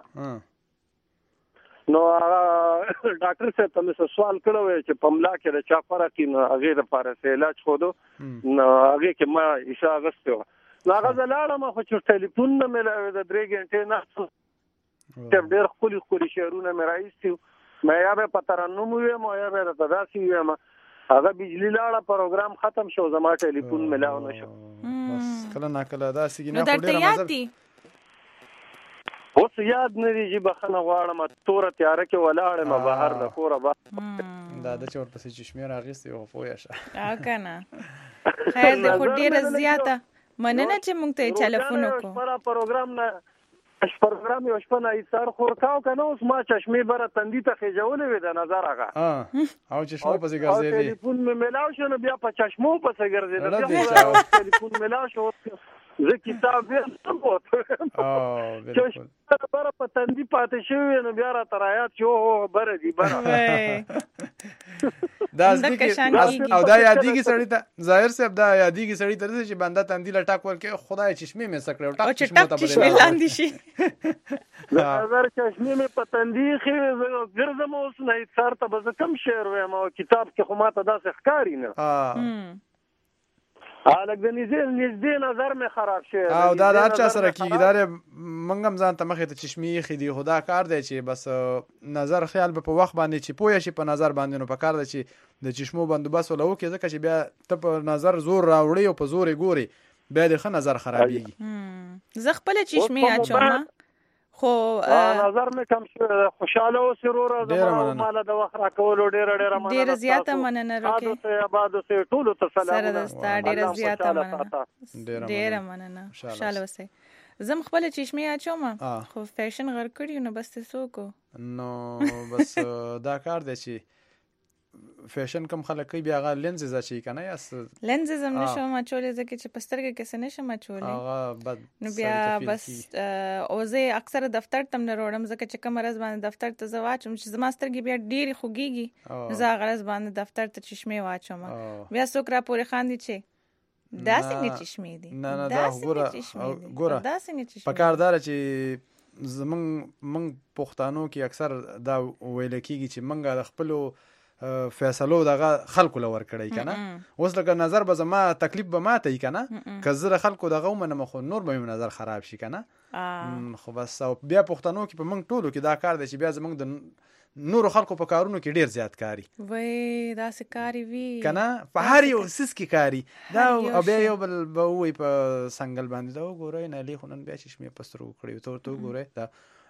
نو ډاکټر صاحب ته مې سوال کړو چې پملا کې د چا فرق نه هغه لپاره سه علاج خو دو نو هغه کې ما ایسا غستو نو هغه زلاړم خو چې ټلیفون نه مې د درې غنټې نه چې ډېر خولي خولي شعرونه مې راایستي مې یا به پترنم ویم یا به تداسي ویم هغه بجلی لاړه پروګرام ختم شو زما ټلیفون ملاو نشو بس کله نا کله داسي نه خو ډېر مزه اوس یاد نه دی چې بخنه غواړم تور تیار کې ولاړم بهر د کوره با دا د چور پسې چشمه راغستې او خو یاشه ا کنه خیر د خو ډېر زیاته مننه چې مونږ ته ټلیفون وکړو پر پروګرام نه پروګرام یو شپه نه ایثار خورکاو کنه اوس ما چشمه بره تندی ته خېجولې وې د نظر هغه او چشمه پسې ګرځېدې ټلیفون مې ملاو شو نو بیا په چشمو پسې ګرځېدل ټلیفون ملاو شو زه کتاب یې سموت او بالکل بره په تندی پاتې شوی نو بیا را ترایات شو بره دی بره دا ځکه او دا یادېږي سړی ته ظاهر صاحب دا یادېږي سړی ته چې بنده تندی له ټاک ورکې خدای چشمه مې سکړو ټاک چشمه ته بدل لاندې شي نظر چشمه مې په تندی خې ګرځم اوس نه ایثار ته به کم شعر وایم او کتاب کې خو ماته داسې ښکاری نه الګ د نږدې نظر مې خراب شي او دا د هر چا سره کېږي دا موږ هم ځان ته مخې ته چشمې خې دي خدا کار دی چې بس نظر خیال به په وخت باندې چې پوه شي په نظر باندې نو په کار دی چې د چشمو بندوبست ولو کې ځکه چې بیا ته په نظر زور راوړي او په زورې ګوري بیا د ښه نظر خرابېږي زه خپله چشمې اچوم خو نظر مې کم شو خوشاله اوسې وروره زما ماله د وخت راکولو ډېره ډېره مننه ډېره زیاته مننه روکې ادو آبادو سه ټولو ته سلام سره دستا ډېره زیاته مننه ډېره مننه خوشاله اوسئ زم خپل چشمه اچوم خو فیشن غر کړی نو بس تاسو کو نو بس دا کار دی چې فیشن کم خلک کوي بیا غا لنز ځي کنه یا لنز زم نشم اچولې ځکه چې پسترګه کې څه نشم اچولې نو بیا بس اوزه اکثر دفتر تم نه وروړم ځکه چې کوم راز باندې دفتر ته زواچم چې زما سترګې بیا ډېری خوږيږي زه غرض باندې دفتر ته چشمه واچوم بیا څوک را پورې خاندي چې دا څنګه چشمه دي نه نه دا ګوره ګوره دا څنګه چشمه پکاردار چې زمنګ منګ پښتانو کې اکثر دا ویل کېږي چې منګه د خپل فیصلو دغه خلکو لور کړی کنه اوس لکه نظر به زما تکلیف به ماته ای کنه کزره خلکو دغه ومنه خو نور به نظر خراب شي کنه خو بس بیا پښتنو کې په منګ ټولو کې دا کار دی چې بیا زمنګ د نور خلکو په کارونو کې ډیر زیات کاری وای دا څه کاری وی کنه په هر یو سیس کې کاری دا بیا یو بل به وای په سنگل باندې دا وګورئ نه لیخونن بیا چشمه پسترو کړی ته ته وګورئ دا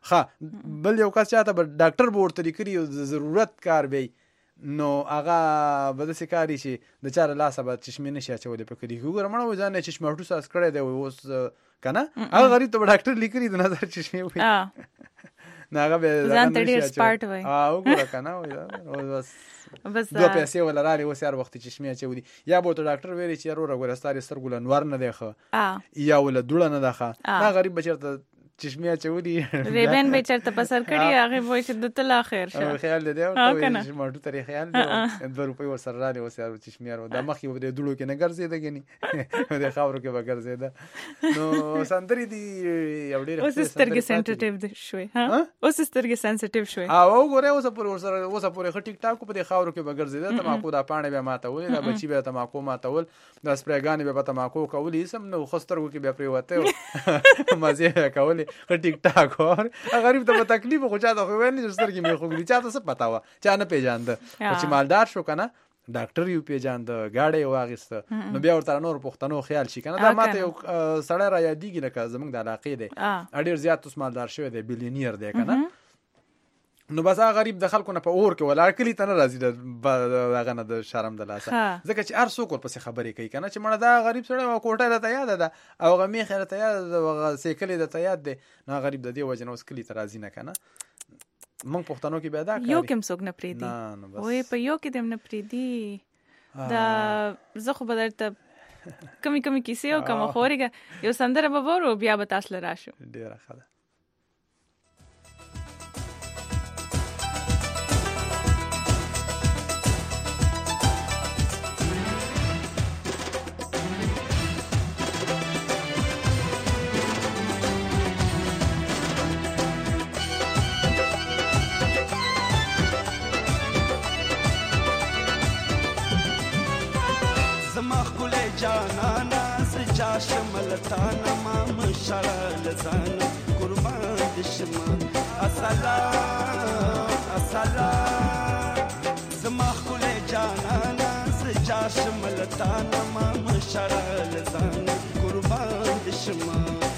ښه بل یو کس چاته به ډاکټر به ورته لیکي ضرورت کار به نو هغه به داسې کاري چې د چا له لاسه به چشمې نشي اچولی په کلي کې وګوره مړه وایي ځان یې چشمه هټو ساس کړی دی اوس که نه هغه غریب ته به ډاکټر لیکلي د نظر چشمې وایي نو هغه به ځان ته ډېر سپارټ وایي وګوره که نه وایي بس دوه پیسې وله رالې اوس هر وخت چشمې اچولي یا به ورته ډاکټر ویلي چې یاروره ګوره ستا د سترګو له انوار نه دی ښه یا وله دوړه نه ده ښه دا غریب به چېرته چشمه چوری ریبن به چرته پسر کړی هغه وای چې د تل اخر شه خیال دې او ته ماټو ترې خیال دې د روپۍ ور سره را دي وسه چشمه ورو د مخې د دړو کې نه ګرځي دګني د خاورو کې به ګرځي دا نو سندري دي یو ډېر اوس سترګې سنسټیو دي شوي ها اوس سترګې سنسټیو شوي او وګوره اوس پر ور سره اوس پر ټیک ټاک په د خاورو کې به ګرځي دا تماکو دا پانه به ماته ولې دا بچي به تماکو ماته ول دا سپریګان به تماکو کولی سم نو خسترګو کې به پریوته مزه کولی ټیک ټاک اور غریب ته تکلیف خو چا ته خو ویل نه سترګې مې خو ګلی چا ته څه پتا و چا نه پیژاند چې مالدار شو کنه ډاکټر یو پیژاند گاډي واغسته نو بیا ورته نور پښتنو خیال شي کنه دا ماته یو سړی را یادېږي لکه زمونږ د علاقې دی اډیر زیات اوس مالدار شوی دی بیلینیر دی کنه نو بس هغه غریب د خلکو نه په اور کې ولاړ کلی ته نه راځي د هغه نه د شرم د لاسه ځکه چې هر څوک ورپسې خبرې کوي کنه چې مړه دا غریب سړی او کوټه راته یاد ده او هغه میخ راته یاد ده او هغه سیکلې درته یاد دی نو غریب د دې وجه نه اوس کلي ته راځي نه کنه موږ پښتنو کې بیا دا کوي یو کوم څوک نه پریدي وای په یو کې دم نه پریدي دا زه خو به درته کمی کمی کیسې او کوم خورېږه یو سندره به وورو بیا به تاسو له راشو ډېره ښه ده جانانا سجا شملتانا مام شرال زانا قربان دشما السلام السلام زماخ کل جانانا سجا شملتانا مام شرال زانا قربان دشما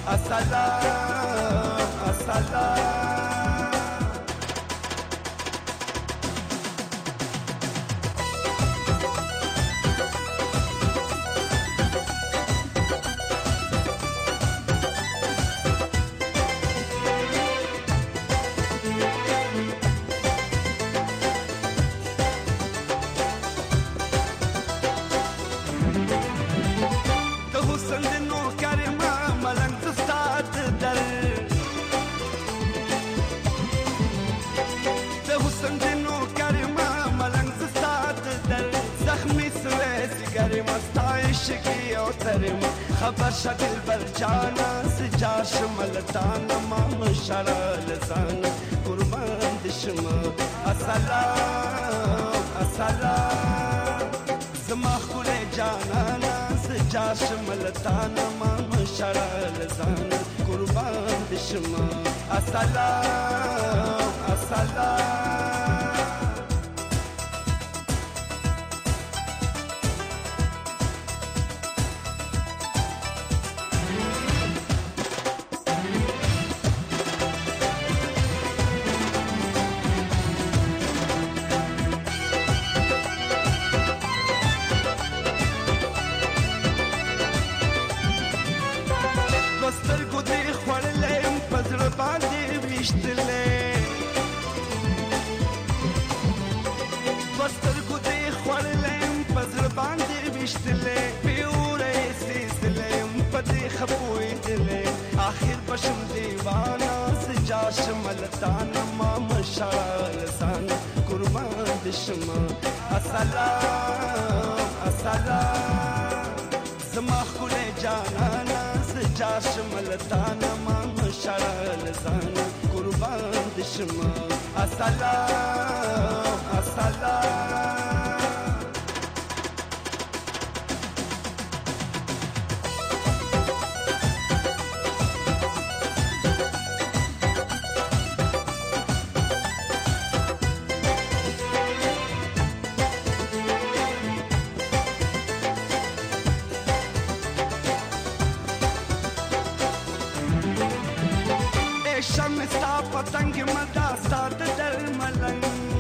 السلام السلام خبر شکل بر جانا سجا شملتانا مام شرال زانا قربان دشما السلام السلام زماخ کل جانانا سجا شملتانا مام شرال زانا قربان دشما السلام السلام آخر بشم دیوانا سجا شملتانا مام شرال زانا قربان دشما السلام السلام زماخ کل جانانا سجا شملتانا مام شرال زانا قربان دشما السلام السلام پتنگ مدا سات در ملنگ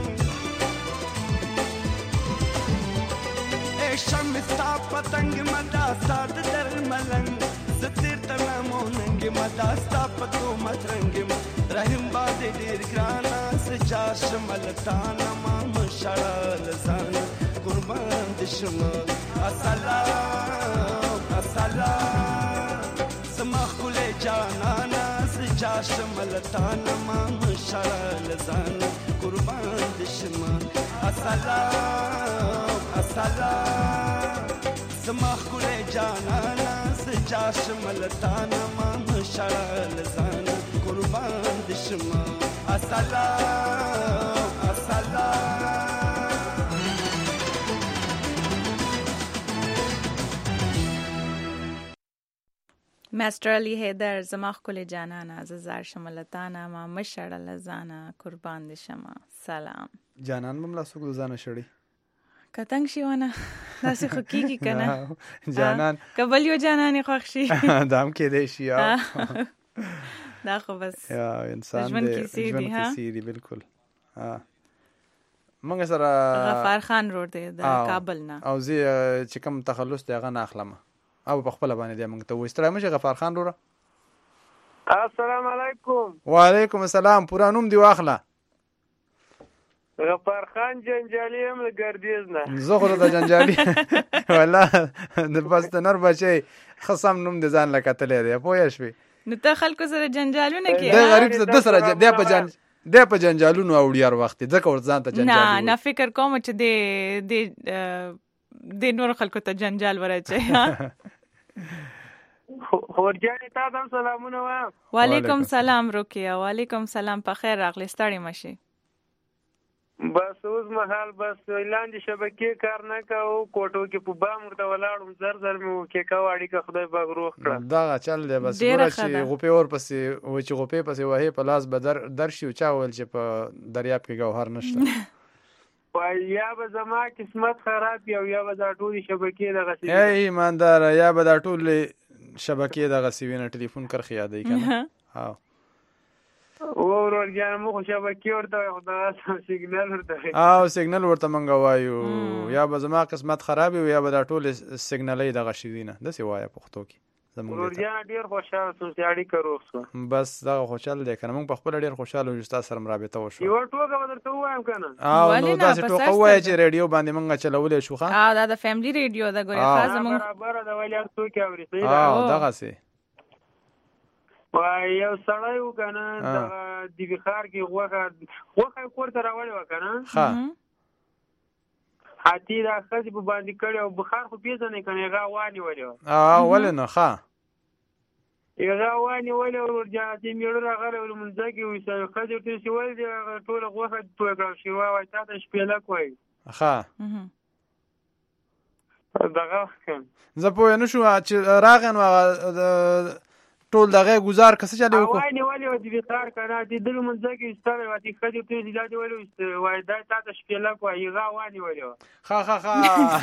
اے شم ستا پتنگ مدا سات در ملنگ ستر تنموننگ مدا ستا پتو مترنگ رحم باد دیر گرانا سجا شملتانا مام شرال زانا قربان دشما السلام السلام سماخ کل جانانا سجا شملتان ما مشړه لزان قربان دشما السلام السلام زما خله جانانا سجا شملتان ما مشړه لزان قربان دشما السلام السلام مستر علی حیدر زما خل جانانا ززار شملتانا ما مشړه لزانا قربان دي شمه سلام جانان مملا سوق زانه شړی کتنګ شیونه داسې خو کیږي کنه جانان کبل یو جانان خوښ شي دام کې دی شي دا خو بس یا انسان ژوند کې سي دي ها سي دي بالکل ها موږ سره غفار خان روډ دی د کابل نه او زه چې کوم تخلص دی هغه نه اخلم او په خپل باندې دی موږ ته وستره مشه غفار خان روړه السلام علیکم وعلیکم السلام پورا نوم دی واخله غفار خان جنجالی هم د ګردیز نه زه خو د جنجالی والله د بس نر بچي خصم نوم د ځان لکتلې دی پوه شوي نو ته خلکو سره جنجالونه کې د غریب د سره د په جن د په جنجالونو اوړي هر وخت ځکه ور ځان ته جنجال نه نه فکر کوم چې د د د نور خلکو ته جنجال ورچي خورجانې تا دم سلامونه وایم وعلیکم سلام روکیا وعلیکم سلام په خیر راغلی ستړی مشي بس اوس مهال بس لاندې شبکې کار نه کوو کوټو کې په بام ورته ولاړم زر زر مې وکې کوو اړیکه خدای پاک روغ کړه دغه چل دی بس ګوره چې غوپې ورپسې و چې غوپې پسې وهې په لاس به درشي او چا ویل چې په دریاب کې ګوهر نشته یا به زما قسمت خراب یا یا به دا ټولې شبکې دغه ای ایماندار یا به دا ټولې شبکې دغه سیوینه ټلیفون کرخ یادې کنه ها او ورګان مو خو شبکې ورته خدا سیګنال ورته او سیګنال ورته منګ وایو یا به زما قسمت خراب وي یا به دا ټول سیګنالې دغه شیدینه د سی وایي پښتو کې زموږ ورګان ډیر خوشاله سم چې اړیکه روغ شو بس دا خوشاله دي کنه موږ په خپل ډیر خوشاله یو تاسو سره رابطه وشو یو ټوګه بدرته وایم کنه او نو تاسو ټوګه وایي چې رادیو باندې موږ چلولې شو ښا ا دا د فیملی رادیو دا ګوري خاص موږ برابر دا ویل ارتو کې اوري اه دغه سي وای یو سړی و کنه د دی بخار کې غوخه غوخه کوړه راوړی و کنه ها هاتی دا خځې په باندې کړي او بخار خو پیژنې کنه هغه وانی ولیو اه ولنه ښا هغه وانی ولیو ورځي میړه راغله ولمنځه کې وې خځې ته سی ول دی ټول غوخه توګه شي وای تاسو شپېلا کوی ښا دغه زه په نو شو چې راغن ټول دغه گزار کس چالو کو وای نیولې و دې کار کړه دې دل منځ کې ستاره وتی خدي ته دې دې ولې وای دا تاسو شپېلا کو ایغه وانی ولې خا خا خا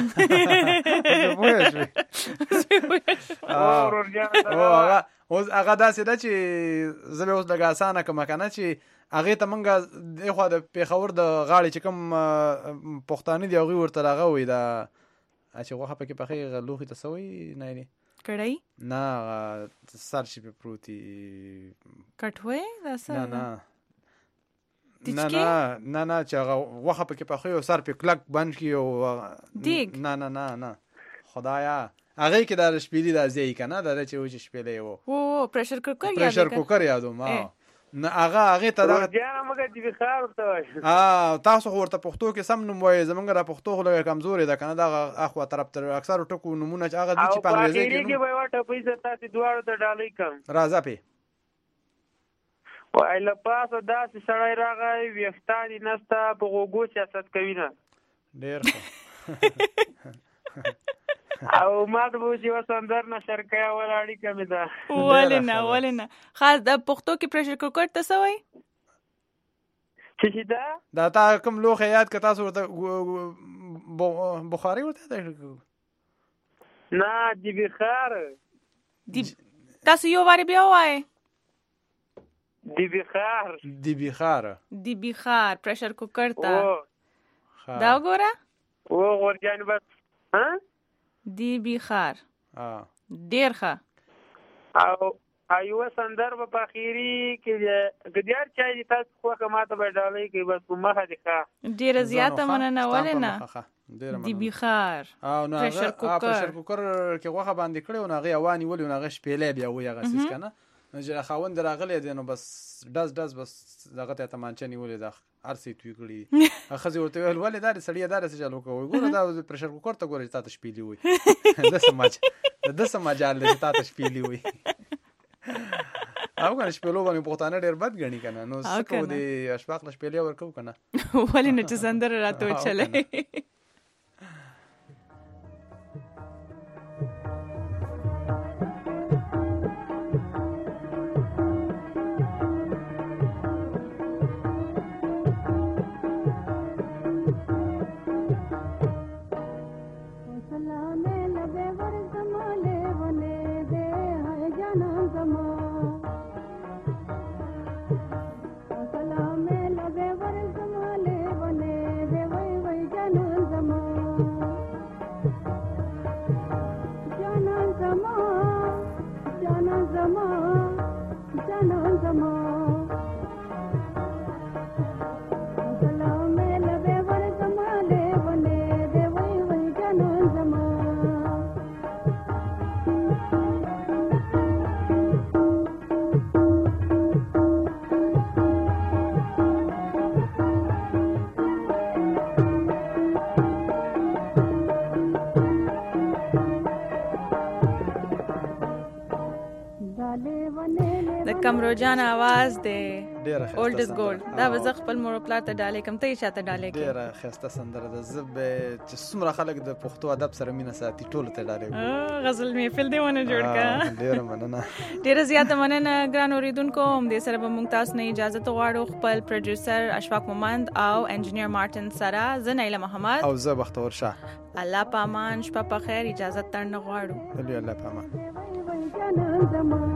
او هغه اوس هغه داسې ده چې زه به اوس لږ اسانه کوم کنه چې هغه ته مونږه خو د پیښور د غاړي چې کوم پښتانه دی هغه ورته راغه وې دا چې غوخه پکې پخې غلوخي تسوي نه نه کړای نه سر شي په پروتي کټوي دا سر نه نه نه نه نه نه چې غوخه پکې پخې او سر په کلک بند کی او نه نه نه نه خدایا هغه کې دا شپېلې د ازي کنه دا چې و چې شپېلې وو او پريشر کوکر یاد پريشر کوکر یادو ما نه هغه هغه ته دا ځان موږ دې بخار ورته وای اه تاسو ورته پښتو کې سم نوم وای زمونږ را پښتو خو لږه کمزوري ده کنه دا اخو طرف تر اکثر ټکو نمونه چې هغه د چې په انګریزي کې کې وای واټه پیسې تاسو دواړو ته ډالۍ کم راځه په وای له پاسه داسې سړی راغی ویښتانی نسته په غوګو سیاست کوي نه ډېر او ما د بوجي وسندر نشر کیا ولاړی کمه ده ولنه ولنه خاص د پښتو کې پريشر کوکر ته سوي چې دا دا تا کوم لوخه یاد ک تاسو ورته بخاري ورته نه دی بخار دی تاسو یو واری بیا وای دی بخار دی بخار دی بخار پريشر کوکر ته دا وګوره او ورجان بس ها دی بخار ها ډیر ښه او ایو سندر په اخیری کې ګډیار چای تاسو خو ماته به ډالۍ کې بس په مخه دي ښه ډیر زیاته مننه ولنه دی بخار او نو هغه پريشر کوکر کې غوخه باندې کړو نو هغه اوانی ولې نو هغه شپېلې بیا وې هغه سیس کنه چې خاوند راغلی دی نو بس ډز ډز بس دغه ته تمانچه نیولې ده هر څه توی کړي ښځې ورته ویل ولې دا سړیه دا څه چلو کوي ګوره دا پرشر کوکر ته ګوره چې تا ته شپېلي وي د څه د څه مجال دی چې تا ته شپېلي وي او کنه شپېلو باندې پښتانه ډېر بد ګڼي کنه نو څه کوو د اشفاق له شپېلې ورکوو کنه ولې نه چې سندره راته وچلې کمرو جان आवाज دی اولډ از ګولډ دا وز خپل مور پلا ته ډالې کم ته شاته ډالې کې ډیره خسته سندره د زب چې څومره خلک د پښتو ادب سره مینه ساتي ټول ته ډالې غزل محفل دی ونه جوړ کا ډیره مننه ډیره زیاته مننه ګران اوریدونکو هم دې سره به مونږ تاسو نه اجازه غواړو خپل پروډوسر اشفاق مومند او انجینیر مارټن سره زه نایله محمد او زه بختور شاه الله پامان شپه په خیر اجازه ترنه غواړو الله پامان